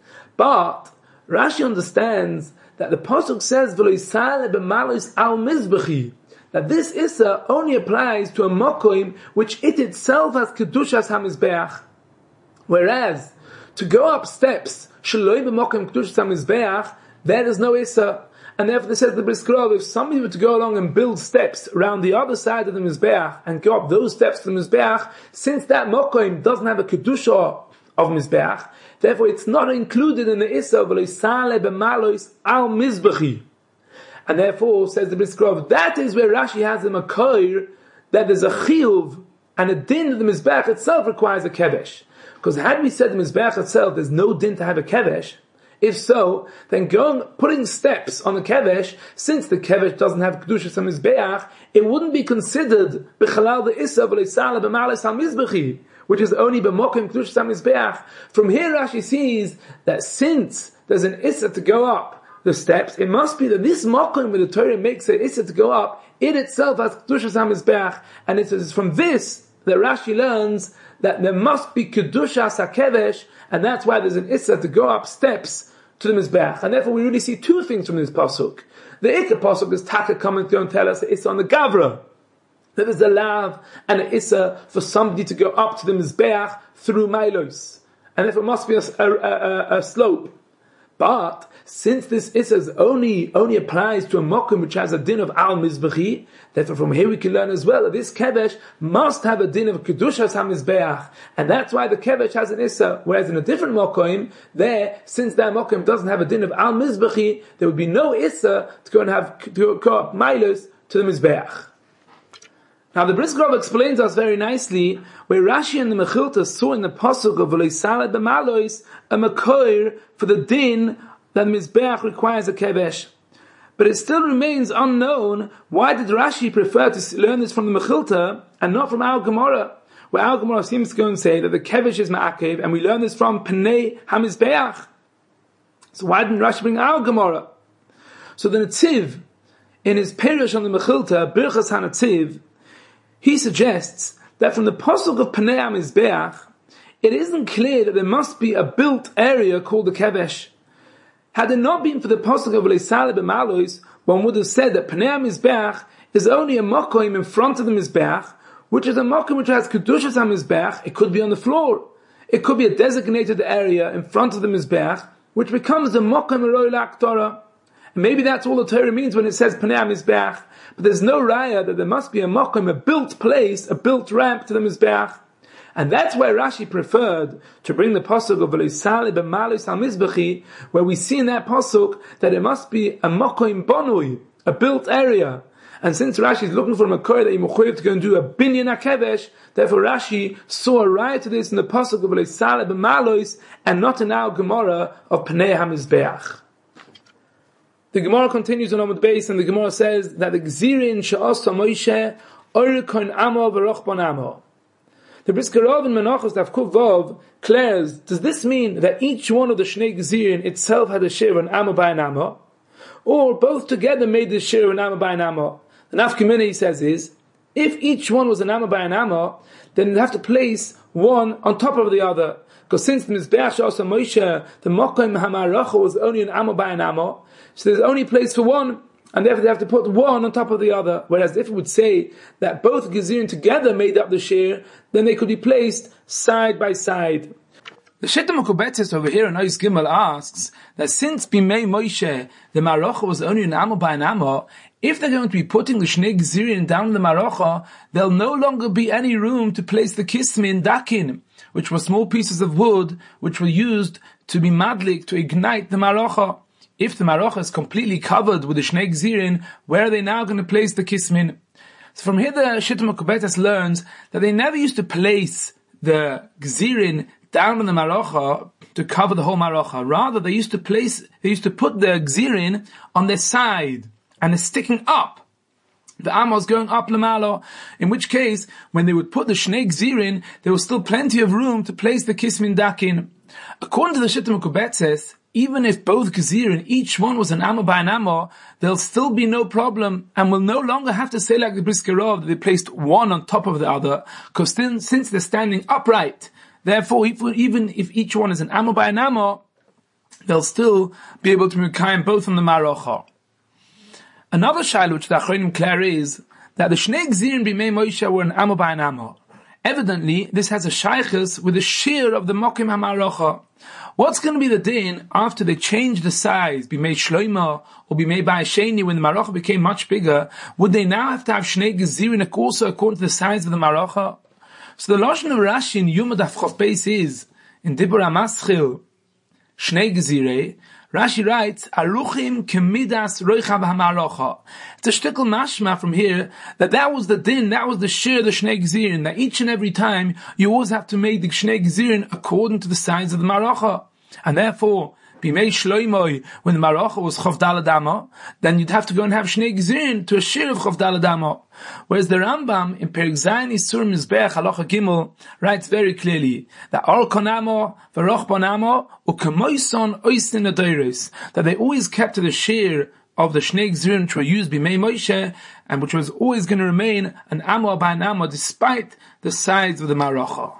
But Rashi understands that the pasuk says V'lo yisale b'malos al mizbechi, that this issa only applies to a mokoim which it itself has kedushas hamizbeach. Whereas to go up steps shaloi b'mokoim kedushas hamizbeach, there is no issa. And therefore, it says the Briskerov, if somebody were to go along and build steps around the other side of the Mizbeach and go up those steps to the Mizbeach, since that mokoim doesn't have a kedusha of Mizbeach, therefore it's not included in the issa of Lo Yisale b'Malois al Mizbechi. And therefore, says the Briskerov, that is where Rashi has the makoir, that there's a chiyuv and a din that the Mizbeach itself requires a kevesh. Because had we said the Mizbeach itself, there's no din to have a kevesh, if so, then putting steps on the kevesh, since the kevesh doesn't have kedushas and mizbeach, it wouldn't be considered b'chalal the issa v'lo yisale b'malas al mizbechi, which is only b'mokim kedushas and mizbeach. From here, Rashi sees that since there's an issa to go up the steps, it must be that this mokim where the Torah makes an issa to go up, it itself has kedushas and mizbeach, and it is from this that Rashi learns that there must be kedushas hakevesh, and that's why there's an issa to go up steps to the Mizbeach. And therefore we really see two things from this pasuk. The Ikka pasuk is Taka coming to go and tell us it's on the Gavra. There is a lav and an issa for somebody to go up to the Mizbeach through Milos. And if it must be a slope. But since this issa only applies to a mokum which has a din of al mizbechi, therefore from here we can learn as well that this kevesh must have a din of kedushas hamizbeach, and that's why the kevesh has an issa. Whereas in a different mokum, there, since that mokum doesn't have a din of al mizbechi, there would be no issa to go up milos to the mizbeach. Now the Brisker Rov explains us very nicely where Rashi and the Mechilta saw in the pasuk of V'lo Salad b'Malois a makoir for the din that Mizbeach requires a kevesh. But it still remains unknown why did Rashi prefer to learn this from the Mechilta and not from our Gemara, where our Gemara seems to go and say that the kevesh is ma'akev, and we learn this from Pnei HaMizbeach. So why didn't Rashi bring our Gemara? So the Netziv, in his Perush on the Mechilta, Birchas HaNetziv, he suggests that from the pasuk of Pnei HaMizbeach, it isn't clear that there must be a built area called the kevesh. Had it not been for the pasuk of V'lo Salad b'Malois, one would have said that Pnei HaMizbeach is only a makom in front of the Mizbeach, which is a makom which has kedushas HaMizbeach. It could be on the floor. It could be a designated area in front of the Mizbeach, which becomes the makom eroi la'aktorah. And maybe that's all the Torah means when it says Pnei HaMizbeach. But there's no raya that there must be a makom, a built place, a built ramp to the Mizbeach. And that's why Rashi preferred to bring the pasuk of V'lo Salad b'Malois HaMizbechi, where we see in that pasuk that it must be a makom bonui, a built area. And since Rashi is looking for a makor that Yimuchoyev to go and do a binyan HaKevesh, therefore Rashi saw a raya to this in the pasuk of V'lo Salad b'Malois, and not in our Gemara of Pnei HaMizbeach. The Gemara continues on Amud Beis, and the Gemara says that the Gzirin she'asa Moshe orikon amo v'rochbon amo. The Brisker Rov in Menachos Daf Kuf Vav declares, does this mean that each one of the Shnei Gzirin itself had a share an amo by an amo, or both together made the share an amo by an amo? The Nafkamina, he says, is if each one was an amo by an amo, then you'd have to place one on top of the other. Because since the Mizbeach she'asa Moshe, the Mokom HaMaracha was only an amo by an amo, so there's only place for one, and therefore they have to put one on top of the other. Whereas if it would say that both Gezirin together made up the share, then they could be placed side by side. The Shita Mekubetzes over here in Ois Gimel asks that since Bimei Moshe, the Maracha was only an amo by an amo, if they're going to be putting the Shnei Gezirin down in the Maracha, there'll no longer be any room to place the Kismin Dakin, which were small pieces of wood which were used to be madlik, to ignite the Maracha. If the Maracha is completely covered with the Shnei Gzirin, where are they now going to place the Kismin? So from here the Shita Mekubetzes learns that they never used to place the Gzirin down in the Maracha to cover the whole Maracha. Rather, they used to put the Gzirin on their side, and it's sticking up. The Amos going up Lamalo, in which case, when they would put the Shnei Gzirin, there was still plenty of room to place the Kismin Dakin. According to the Shita Mekubetzes, even if both Gezirin, each one was an amo by an amo, there'll still be no problem, and we'll no longer have to say like the Brisker Rov that they placed one on top of the other, because since they're standing upright, therefore even if each one is an amo by an amo, they'll still be able to mekayim both on the Maracha. Another shaila which the Achronim clear is that the Shnei Gzirin b'mei Moshe were an amo by an amo. Evidently, this has a shaykhus with a shear of the Mokim HaMaracha. What's going to be the din after they changed the size, be made shloima or be made by a sheni, when the Maracha became much bigger? Would they now have to have Shnei Gezirin also according to the size of the Maracha? So the Lashon of Rashi in Yuma Daf Chof Beis is, in Dibur HaMaschil, Shnei Gezirei, Rashi writes, Aruchim kemidas roichav ha'maracha. It's a shtickle mashma from here that was the din, that was the shir, the Shnei Gezirin, that each and every time you always have to make the Shnei Gezirin according to the size of the Maracha. And therefore, Bimei Shloimoi, when the Maracha was Chof Daled Amo, then you'd have to go and have Shnei Gezirin to a shir of Chof Daled Amo. Whereas the Rambam in Perek Zayin Isur Mizbeach Halacha Gimel writes very clearly that Or Konamo V'Roch Bonamo U'Kemoison Oisin Adoiris, that they always kept to the shir of the Shnei Gezirin which were used Bimei Moshe, and which was always going to remain an Amo by an Amo despite the size of the Maracha.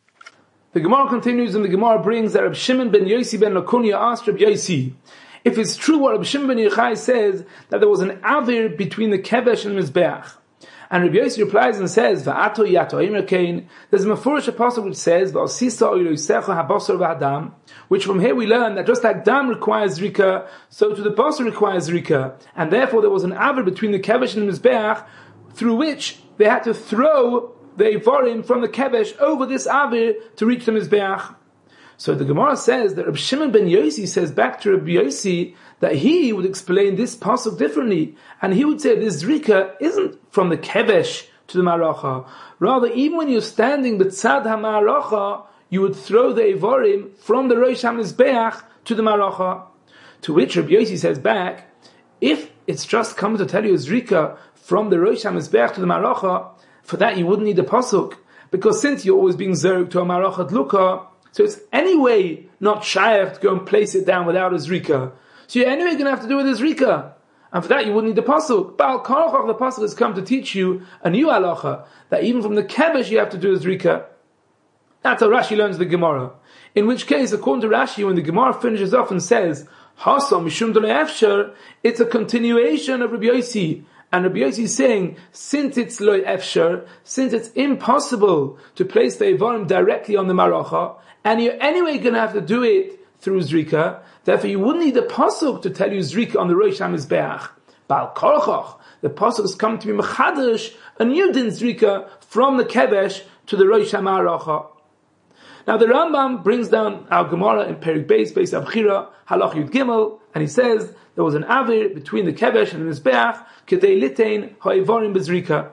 The Gemara continues, and the Gemara brings that Reb Shimon ben Yosi ben Lakunya asked Reb Yosi, if it's true what Reb Shimon ben Yochai says, that there was an avir between the Kevesh and the Mizbeach. And Rabbi Yossi replies and says, Va'ato yato imrakain. There's a Mefurish apostle which says, Va'osisa oilusecha habosar v'adam, which from here we learn that just like dam requires zrika, so to the basar requires zrika. And therefore there was an aver between the kevesh and the mizbeach, through which they had to throw the ivorim from the kevesh over this aver to reach the mizbeach. So the Gemara says that Rabbi Shimon ben Yossi says back to Rabbi Yossi that he would explain this pasuk differently, and he would say this zrika isn't from the kevesh to the maracha. Rather, even when you're standing b'tzad ha-maracha, you would throw the ivorim from the rosh hamizbeach to the maracha. To which Rabbi Yossi says back, if it's just come to tell you zrika from the rosh hamizbeach to the maracha, for that you wouldn't need a pasuk, because since you're always being zerg to a marachat luka, so it's anyway not shaykh to go and place it down without a zrika. So you're anyway going to have to do with a zrika. And for that you wouldn't need the pasuk. Ba'al Karachach, the pasuk has come to teach you a new halacha, that even from the kevesh you have to do a zrika. That's how Rashi learns the Gemara. In which case, according to Rashi, when the Gemara finishes off and says, Hasam mishum d'lo efshar, it's a continuation of Rabbi Yossi. And Rabbi Yossi is saying, since it's lo efshar, since it's impossible to place the ivorim directly on the maracha, and you're anyway going to have to do it through zrika, therefore you wouldn't need a pasuk to tell you zrika on the rosh hamizbeach. Ba'al Karachach, the pasuk has come to be mechadash, a new din zrika from the kevesh to the rosh hamaracha. Now the Rambam brings down our Gemara in Perik Beis Abchira, Halach Yud Gimel, and he says there was an avir between the kevesh and the mizbeach, kedei litein ha'ivorim bezrika.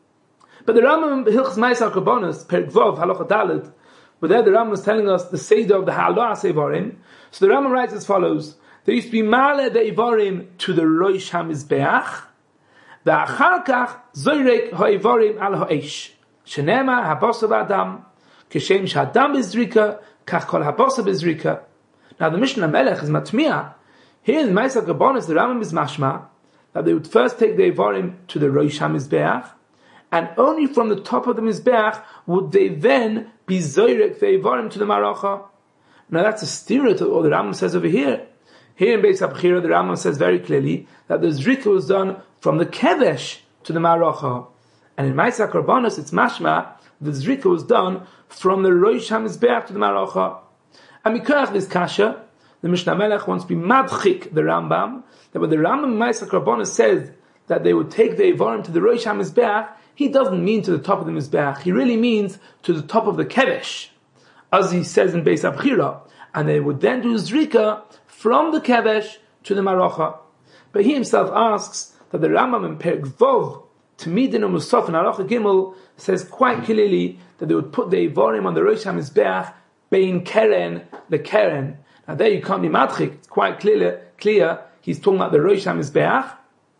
But the Rambam Hilchos Ma'aser Karbonos, Perik Vov, Halacha Daled, but there the Rambam was telling us the seder of the ha'alah sevarim. So the Rambam writes as follows: there used to be male the ivorim to the rosh hamizbeach, ve'achar kach zoyrek ha'ivorim al ha'esh, shenema habosar v'adam. Kishem shadam bezrika, kach kol habasa bezrika. Now the Mishnah Melech is matmiya. Here in Ma'aser Karbonos, the Rambam is mashma that they would first take the ivorim to the rosh hamizbeach, and only from the top of the mizbeach would they then be zoyrek the ivorim to the maracha. Now that's a stira to what the Rambam says over here. Here in Beis Abchira, the Rambam says very clearly that the zrika was done from the kevesh to the maracha, and in Ma'aser Karbonos it's mashma the zrika was done from the rosh hamizbeach to the maracha. And mikorach this kasha, the Mishnah Melech wants to be madchik the Rambam, that when the Rambam Ma'aser Karbonos says that they would take the ivorim to the rosh hamizbeach, he doesn't mean to the top of the mizbeach. He really means to the top of the kevesh, as he says in Beis Abchira, and they would then do zrika from the kevesh to the maracha. But he himself asks that the Rambam in Perik Vov, Tamidin Musaf and Halacha Gimel, says quite clearly that they would put the ivorim on the rosh hamizbeach bein keren the keren. Now there you can't be madchik. It's quite clear. He's talking about the rosh hamizbeach,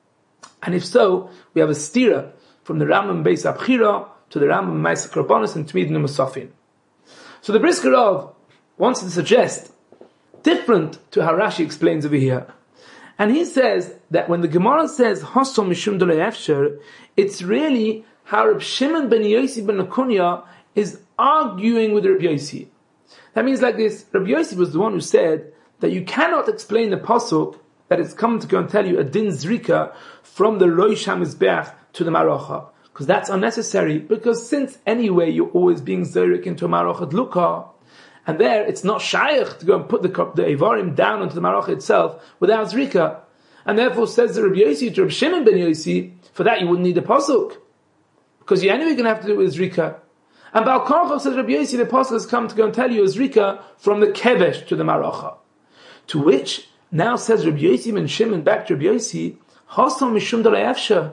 and if so, we have a stira from the Rambam Beis Abchira to the Rambam Ma'aser Karbonos and Tamidin Musafin. So the Brisker Rav wants to suggest different to how Rashi explains over here. And he says that when the Gemara says Hasam mishum d'lo efshar, it's really how Reb Shimon ben Yossi ben Nakunya is arguing with Reb Yossi. That means like this: Reb Yossi was the one who said that you cannot explain the pasuk that it's come to go and tell you a din zrika from the rosh hamizbeach to the maracha, because that's unnecessary. Because since anyway you're always being zorik into a marachat luka, and there it's not shaykh to go and put the ivorim down onto the maracha itself without zrika, and therefore says the Reb Yossi to Reb Shimon ben Yossi, for that you wouldn't need a pasuk, because you're anyway going to have to do it with zrika. And Ba'al Karachach says Reb Yossi, the pasuk has come to go and tell you a zrika from the kevesh to the maracha. To which now says Reb Yossi ben Shimon back to Reb Yossi, Hasam mishum d'lo efshar.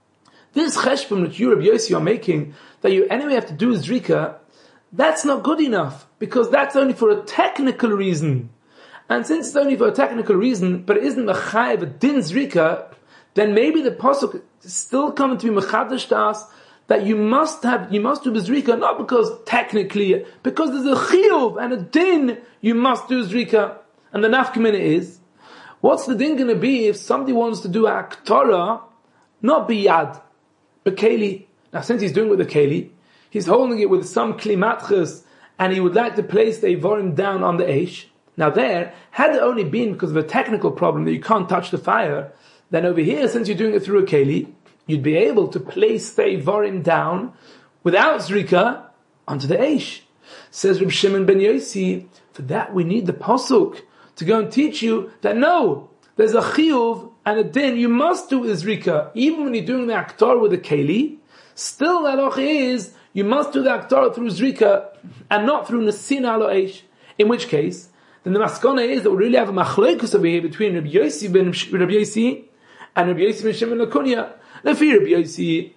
This cheshbon that you, Reb Yossi, are making, that you anyway have to do zrika, that's not good enough, because that's only for a technical reason. And since it's only for a technical reason, but it isn't mechayev a din zrika, then maybe the pasuk is still coming to be mechadash to us that you must do zrika, not because technically, because there's a chiyuv and a din, you must do zrika. And the nafkamina is, what's the din going to be if somebody wants to do a aktorah, not biyad, but keli? Now since he's doing it with the keli, he's holding it with some klimatchus, and he would like to place the ivorim down on the eish. Now there, had it only been because of a technical problem that you can't touch the fire, then over here, since you're doing it through a keli, you'd be able to place the Eivarim down without Zrika onto the Eish. Says Reb Shimon ben Yossi, for that we need the Pasuk to go and teach you that no, there's a Chiyuv and a Din you must do Zrika. Even when you're doing the Aktar with a Keli, still the halacha is you must do the Aktar through Zrika and not through Nesina alo Eish. In which case, then the maskana is that we really have a machlokes over here between Rabbi Yossi and Rabbi Yossi ben Shimon Lakunya. Lefi Rabbi Yossi,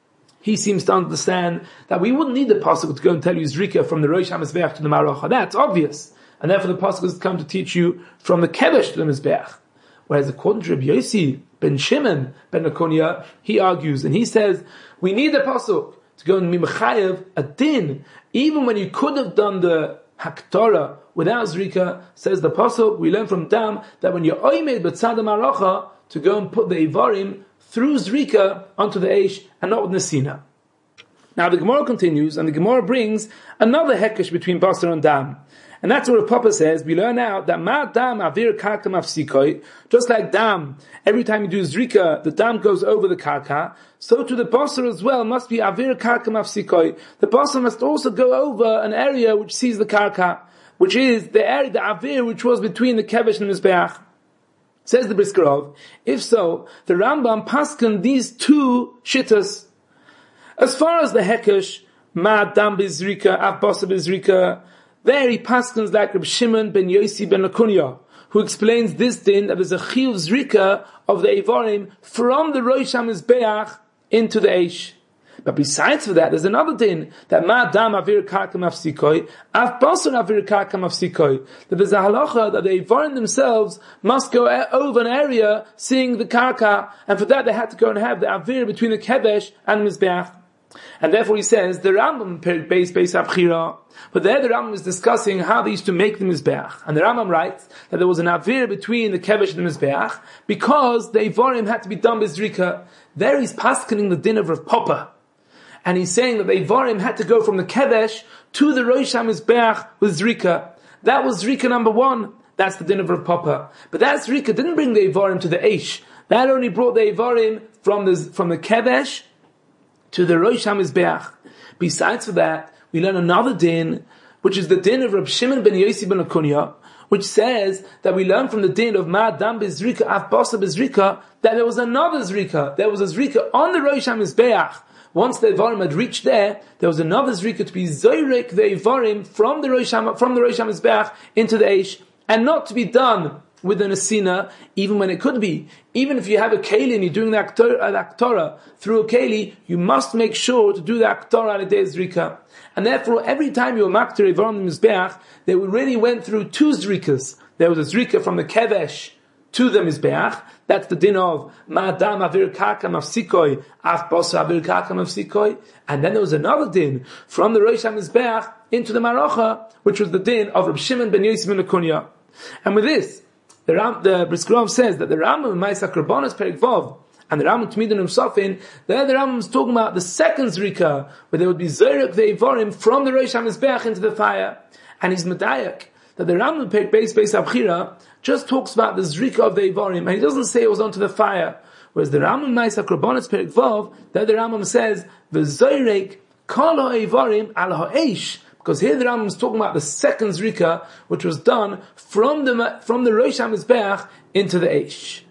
he seems to understand that we wouldn't need the pasuk to go and tell you Zrika from the Rosh HaMizbeach to the Maracha. That's obvious. And therefore the pasuk has come to teach you from the Kevesh to the Mizbeach. Whereas according to Rabbi Yossi ben Shimon ben Lakunya, he argues and he says, we need the pasuk to go and mimechayev a din, even when you could have done the Haktorah without Zrika. Says the pasuk, we learn from Dam that when you're oimed b'tzad ha'maracha, to go and put the Eivarim through Zrika onto the Eish and not with Nesina. Now the Gemara continues, and the Gemara brings another hekesh between Basar and Dam. And that's what Papa says. We learn out that ma dam avir karka mafsikoi, just like dam, every time you do Zrika, the dam goes over the karka, so to the Basar as well must be avir karka mafsikoi. The Basar must also go over an area which sees the karka, which is the area, the avir, which was between the Kevesh and the Mizbeach. Says the Briskerov, if so, the Rambam paskin these two shittas. As far as the hekesh, ma dam bizrika, av Basar bizrika, there he paskins like Reb Shimon ben Yossi ben Lakunya, who explains this din that there's a chiyuv zrika of the Eivarim from the Rosh HaMizbeach into the Eish. But besides for that, there's another din that ma dam avir karka mafsikoi, av Basar avir karka mafsikoi. That there's a halacha that the Eivarim themselves must go over an area seeing the karka, and for that they had to go and have the avir between the Kevesh and the Mizbeach. And therefore he says, the Rambam Beis Abchira, but there the Rambam is discussing how they used to make the Mizbeach. And the Rambam writes that there was an avir between the Kevesh and the Mizbeach, because the Eivarim had to be done with Zrika. There he's paskening the din of Rav Papa. And he's saying that the Eivarim had to go from the Kevesh to the Rosh HaMizbeach with Zrika. That was Zrika number one. That's the din of Rav Papa. But that Zrika didn't bring the Eivarim to the Eish. That only brought the Eivarim from the Kevesh to the Rosh HaMizbeach. Besides for that, we learn another din, which is the din of Reb Shimon ben Yossi ben Lakunya, which says that we learn from the din of Ma Dam Bezrika, Av Basar Bezrika, that there was another Zrika. There was a Zrika on the Rosh HaMizbeach. Once the Eivarim had reached there was another Zrika to be Zoyrek the Eivarim from the Rosh HaMizbeach into the Eish, and not to be done with an Nesina, even when it could be. Even if you have a Keli and you're doing the Aktorah through a Keli, you must make sure to do the Aktorah on a day Zrika. And therefore, every time you were Makter Eivarim Mizbeach, they already went through two Zrikas. There was a Zrika from the Kevesh to the Mizbeach. That's the din of Ma'adam Avir Karka Mafsikoi, Af Basar Avir Karka Mafsikoi. And then there was another din from the Rosh HaMizbeach into the Maracha, which was the din of Reb Shimon ben Yossi ben Lakunya. And with this, the Briskerov says that the Rambam in Ma'aser Korbanos Perek Vav and the Rambam Tmidin Sofin, there the Rambam is talking about the second Zrika, where there would be Zerek the Eivarim from the Rosh HaMizbeach into the fire. And he's Medayak that the Rambam Perek Beis Abchira just talks about the Zrika of the Eivarim, and he doesn't say it was onto the fire. Whereas the Rambam in Ma'aser Korbanos Perek Vav, there the Rambam says V'Zerek Kol HaEivarim Al HaEish. Because here the Rambam is talking about the second Zrika, which was done from the Rosh HaMizbeach into the Eish.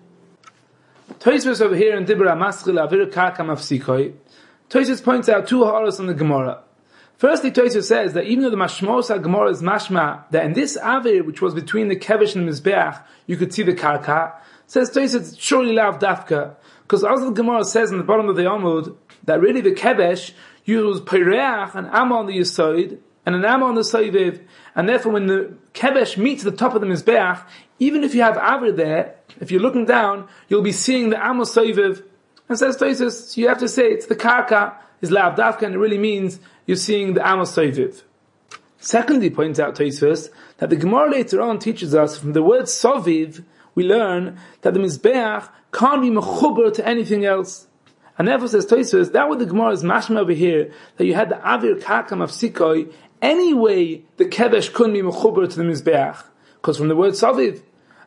Tosfos over here in Dibra Maschil Avir Karka Mafsikoi, Tosfos points out two horrors on the Gemara. Firstly, Tosfos says that even though the Mashmos Gemara is mashma, that in this Avir, which was between the Kevesh and the Mizbeach, you could see the Karka, says Tosfos surely lav dafka, because also the Gemara says in the bottom of the Amud that really the Kevesh used Pereach and Amma on the Yesod, and an Amma on the Soiviv, and therefore when the Kevesh meets the top of the Mizbeach, even if you have Avir there, if you're looking down, you'll be seeing the Amma Soiviv. And says Tosfos, you have to say it's the Karka, is Lav Dafka, and it really means you're seeing the Amma Soiviv. Secondly, points out Tosfos, that the Gemara later on teaches us, from the word Soviv, we learn that the Mizbeach can't be mechuber to anything else. And therefore says Tosfos, that what the Gemara is mashma over here, that you had the Avir Karka Mafsikoi, anyway the Kevesh couldn't be mechuber to the Mizbeach. Because from the word Soviv,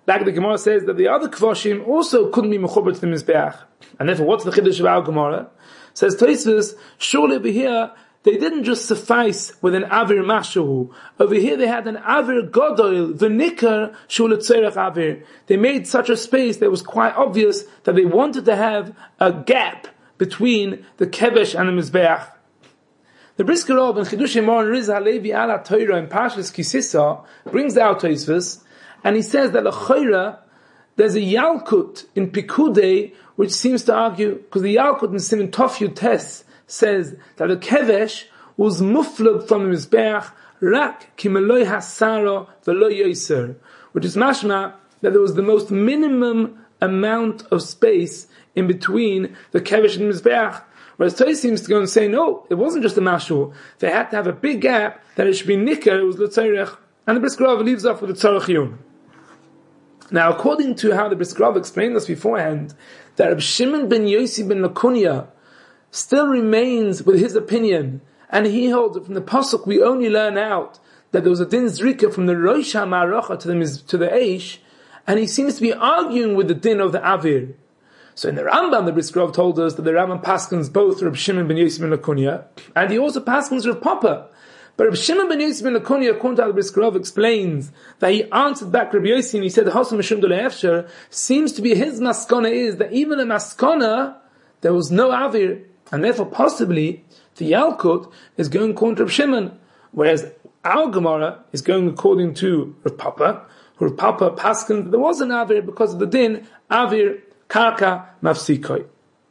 Like the Gemara says that the other kvoshim also couldn't be mechuber to the Mizbeach. And therefore, what's the chiddush of our Gemara? Says Tosfos, surely over here, they didn't just suffice with an avir mashu. Over here they had an avir godol, v'nikar shul tzerech avir. They made such a space that it was quite obvious that they wanted to have a gap between the kevesh and the Mizbeach. The Brisker Rov in Chidushei Moran Riz Halevi ala Torah in Parshas Kisisa brings out Tosfos, and he says that l'chayra there's a Yalkut in Pikudei which seems to argue, because the Yalkut in Siman Tov Yutes says that the kevesh was muflug from the Mizbeach rak ki meloi hasara v'lo yoser, which is mashma that there was the most minimum amount of space in between the kevesh and the Mizbeach. Whereas Tosfos seems to go and say, no, it wasn't just a mashul. They had to have a big gap, that it should be nikar, it was l'tzorech. And the Brisker Rov leaves off with the tzorech yun. Now, according to how the Brisker Rov explained this beforehand, that Reb Shimon ben Yossi ben Lakunya still remains with his opinion, and he holds that from the pasuk we only learn out that there was a din zrika from the Rosh HaMa'aracha to the Eish, and he seems to be arguing with the din of the Avir. So in the Rambam, the Brisker Rov told us that the Rambam paskins both Reb Shimon ben Yossi ben Lakunya, and he also paskins Rav Papa. But Reb Shimon ben Yossi ben Lakunya, according to how the Brisker Rov explains, that he answered back Reb Yossi and he said, Hasam Mishum Dole Efsher, seems to be his maskana is that even a maskana, there was no Avir, and therefore possibly the Yalkut is going according to Reb Shimon, whereas our Gemara is going according to Rav Papa, who Rav Papa paskins there was an Avir because of the din, Avir Karka Mafsikoi.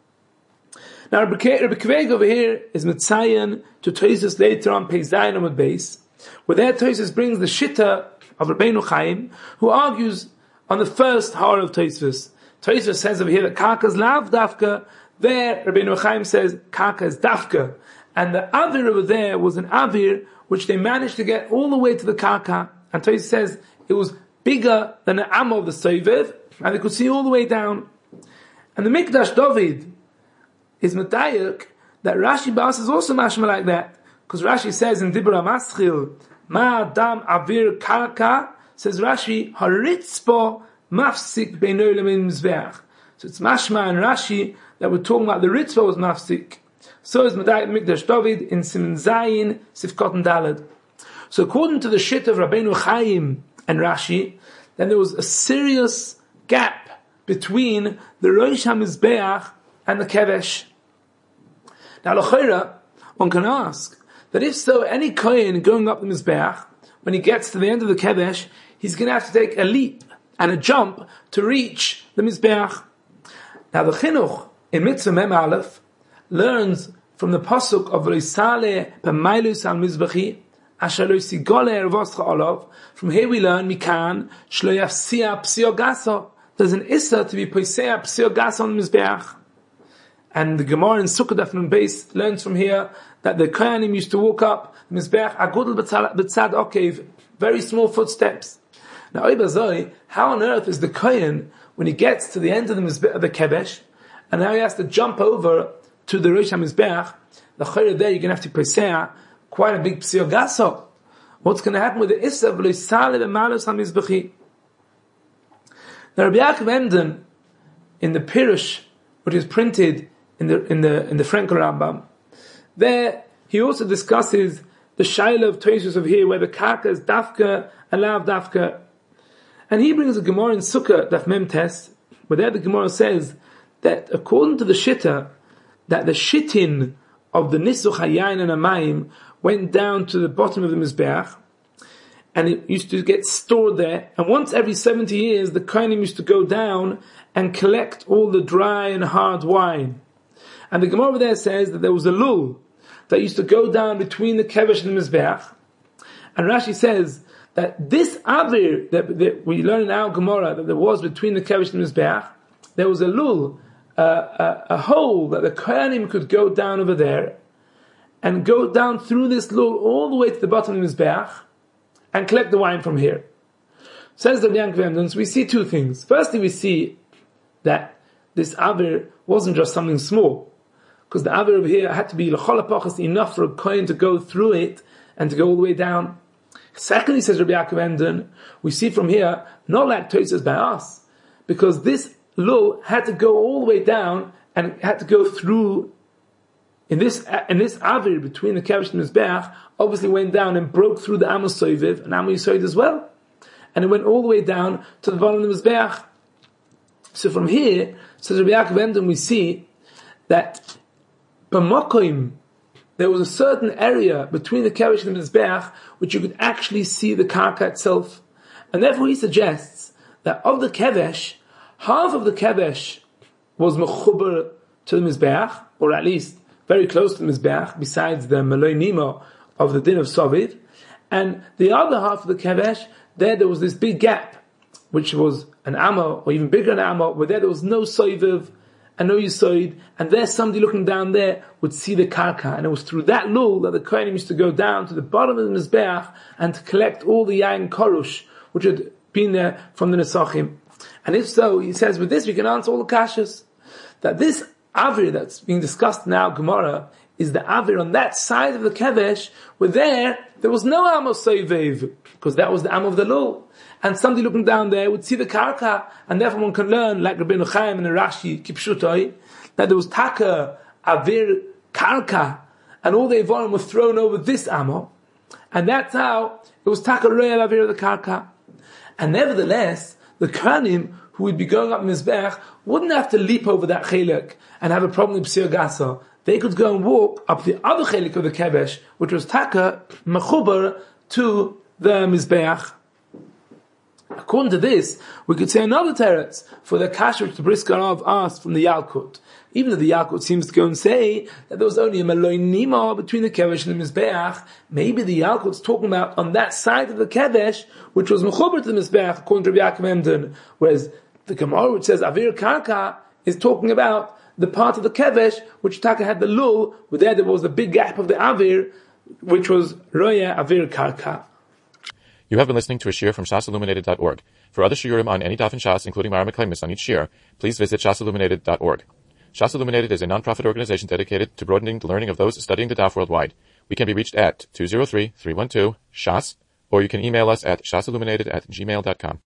Now, Rabbi Kveg over here is Mitzayan to Tosfos later on, Pei Zayin Amud Beis, where there Tosfos brings the Shitta of Rabbeinu Chaim, who argues on the first har of Tosfos. Tosfos says over here that Karka is Lav Dafka, there Rabbeinu Chaim says Karka is Dafka. And the Avir over there was an Avir which they managed to get all the way to the Karka, and Tosfos says it was bigger than the Amma of the Sovev, and they could see all the way down. And the Mikdash David is Medayek that Rashi Bas is also mashma like that, because Rashi says in Dibra Maschil, Ma Adam Avir Karka, says Rashi, Haritzpo Mafsik Beinoy Lemin Mizbeach. So it's mashma and Rashi that we're talking about the Ritzpo was Mafsik. So is Medayek Mikdash David in Siman Zayin Sifkot and Daled. So according to the shit of Rabbeinu Chaim and Rashi, then there was a serious gap between the Rosh HaMizbeach and the Kevesh. Now, l'chayra, one can ask that if so, any kohen going up the Mizbeach, when he gets to the end of the Kevesh, he's going to have to take a leap and a jump to reach the Mizbeach. Now, the Chinuch in Mitzvah Mem Aleph learns from the pasuk of Reisale b'mailus al Mizbechi, asher lo sigole ervoscha olav. From here we learn mikan shlo yafsia psio gaso. There's an issa to be poisea psio gaso on the Mizbeach. And the Gemara in Sukkot Daf Nun Beis learns from here that the Kohanim used to walk up the Mizbeach agudel b'tzad okev, very small footsteps. Now, how on earth is the Kohen when he gets to the end of the Mizbeach, the Kevesh, and now he has to jump over to the Rosh HaMizbeach? The Chayre there, you're going to have to poisea quite a big psio gaso. What's going to happen with the issa v'lo yisale b'malus HaMizbechi? Now, Rabbi Yaakov Emden, in the Pirush, which is printed in the Frankel Rambam, there he also discusses the Shaila of Tosfos of here, where the Karka is Dafka and Lav Dafka, and he brings a Gemara in Sukkah Daf Mem Tes, where there the Gemara says that according to the Shitta, that the Shittin of the Nisuch Hayayin and Amayim went down to the bottom of the Mizbeach, and it used to get stored there, and once every 70 years the Kohanim used to go down and collect all the dry and hard wine. And the Gemara over there says that there was a lul that used to go down between the Kevesh and the Mizbeach, and Rashi says that this Avir that we learn in our Gemara that there was between the Kevesh and the Mizbeach, there was a lul, a hole that the Kohanim could go down over there and go down through this lul all the way to the bottom of the Mizbeach and collect the wine from here. Says the Yaakov Emden, so we see two things. Firstly, we see that this Avir wasn't just something small, because the Avir over here had to be l'chol hapachas enough for a kohen to go through it and to go all the way down. Secondly, says Rabbi Yaakov Emden, we see from here, not like Tosas by us, because this lul had to go all the way down and had to go through, in this avir between the Kevesh and the Mizbeach, obviously went down and broke through the Amos Soiviv and Amos Yisoid as well. And it went all the way down to the bottom of the Mizbeach. So from here, says Rabbi Yaakov Emden, we see that B'Mokoim, there was a certain area between the Kevesh and the Mizbeach which you could actually see the Karka itself. And therefore he suggests that of the Kevesh, half of the Kevesh was mechuber to the Mizbeach, or at least very close to the Mizbeach, besides the Meloi Nimo of the Din of Soviv. And the other half of the Kevesh, there was this big gap, which was an Amma, or even bigger than Amma, where there was no Soviv and no Yisoid, and there somebody looking down there would see the Karka, and it was through that lul that the Kohanim used to go down to the bottom of the Mizbeach and to collect all the Yain Korush, which had been there from the Nesachim. And if so, he says, with this we can answer all the kashas. That this avir that's being discussed now, Gemara, is the avir on that side of the Kevesh, where there was no Amos Soivev, because that was the Am of the Lul. And somebody looking down there would see the Karka, and therefore one can learn, like Rabbeinu Chaim and Rashi, Kipshutai, that there was Taka, Avir, Karka, and all the Evorim were thrown over this Amo, and that's how it was Taka Royal Avir of the Karka. And nevertheless, the Kohanim who would be going up Mizbeach wouldn't have to leap over that chelik and have a problem with Psir Gasa. They could go and walk up the other chelik of the Kevesh, which was Taka, Mechubar, to the Mizbeach. According to this, we could say another teretz for the kasha which the Briskarov asked from the Yalkut. Even though the Yalkut seems to go and say that there was only a Meloi Nima between the Kevesh and the Mizbeach, maybe the Yalkut's talking about on that side of the Kevesh, which was Mechubar to the Mizbeach, according to Rabbi Yaakov Emden, whereas the Gemara which says Avir Karka is talking about the part of the Kevesh which Taka had the Lul, where there was the big gap of the Avir, which was Roya Avir Karka. You have been listening to a shiur from shasilluminated.org. For other shiurim on any daf in Shas, including Mara Meklemis on each shiur, please visit shasilluminated.org. Shas Illuminated is a non-profit organization dedicated to broadening the learning of those studying the daf worldwide. We can be reached at 203-312-SHAS, or you can email us at shasilluminated@gmail.com.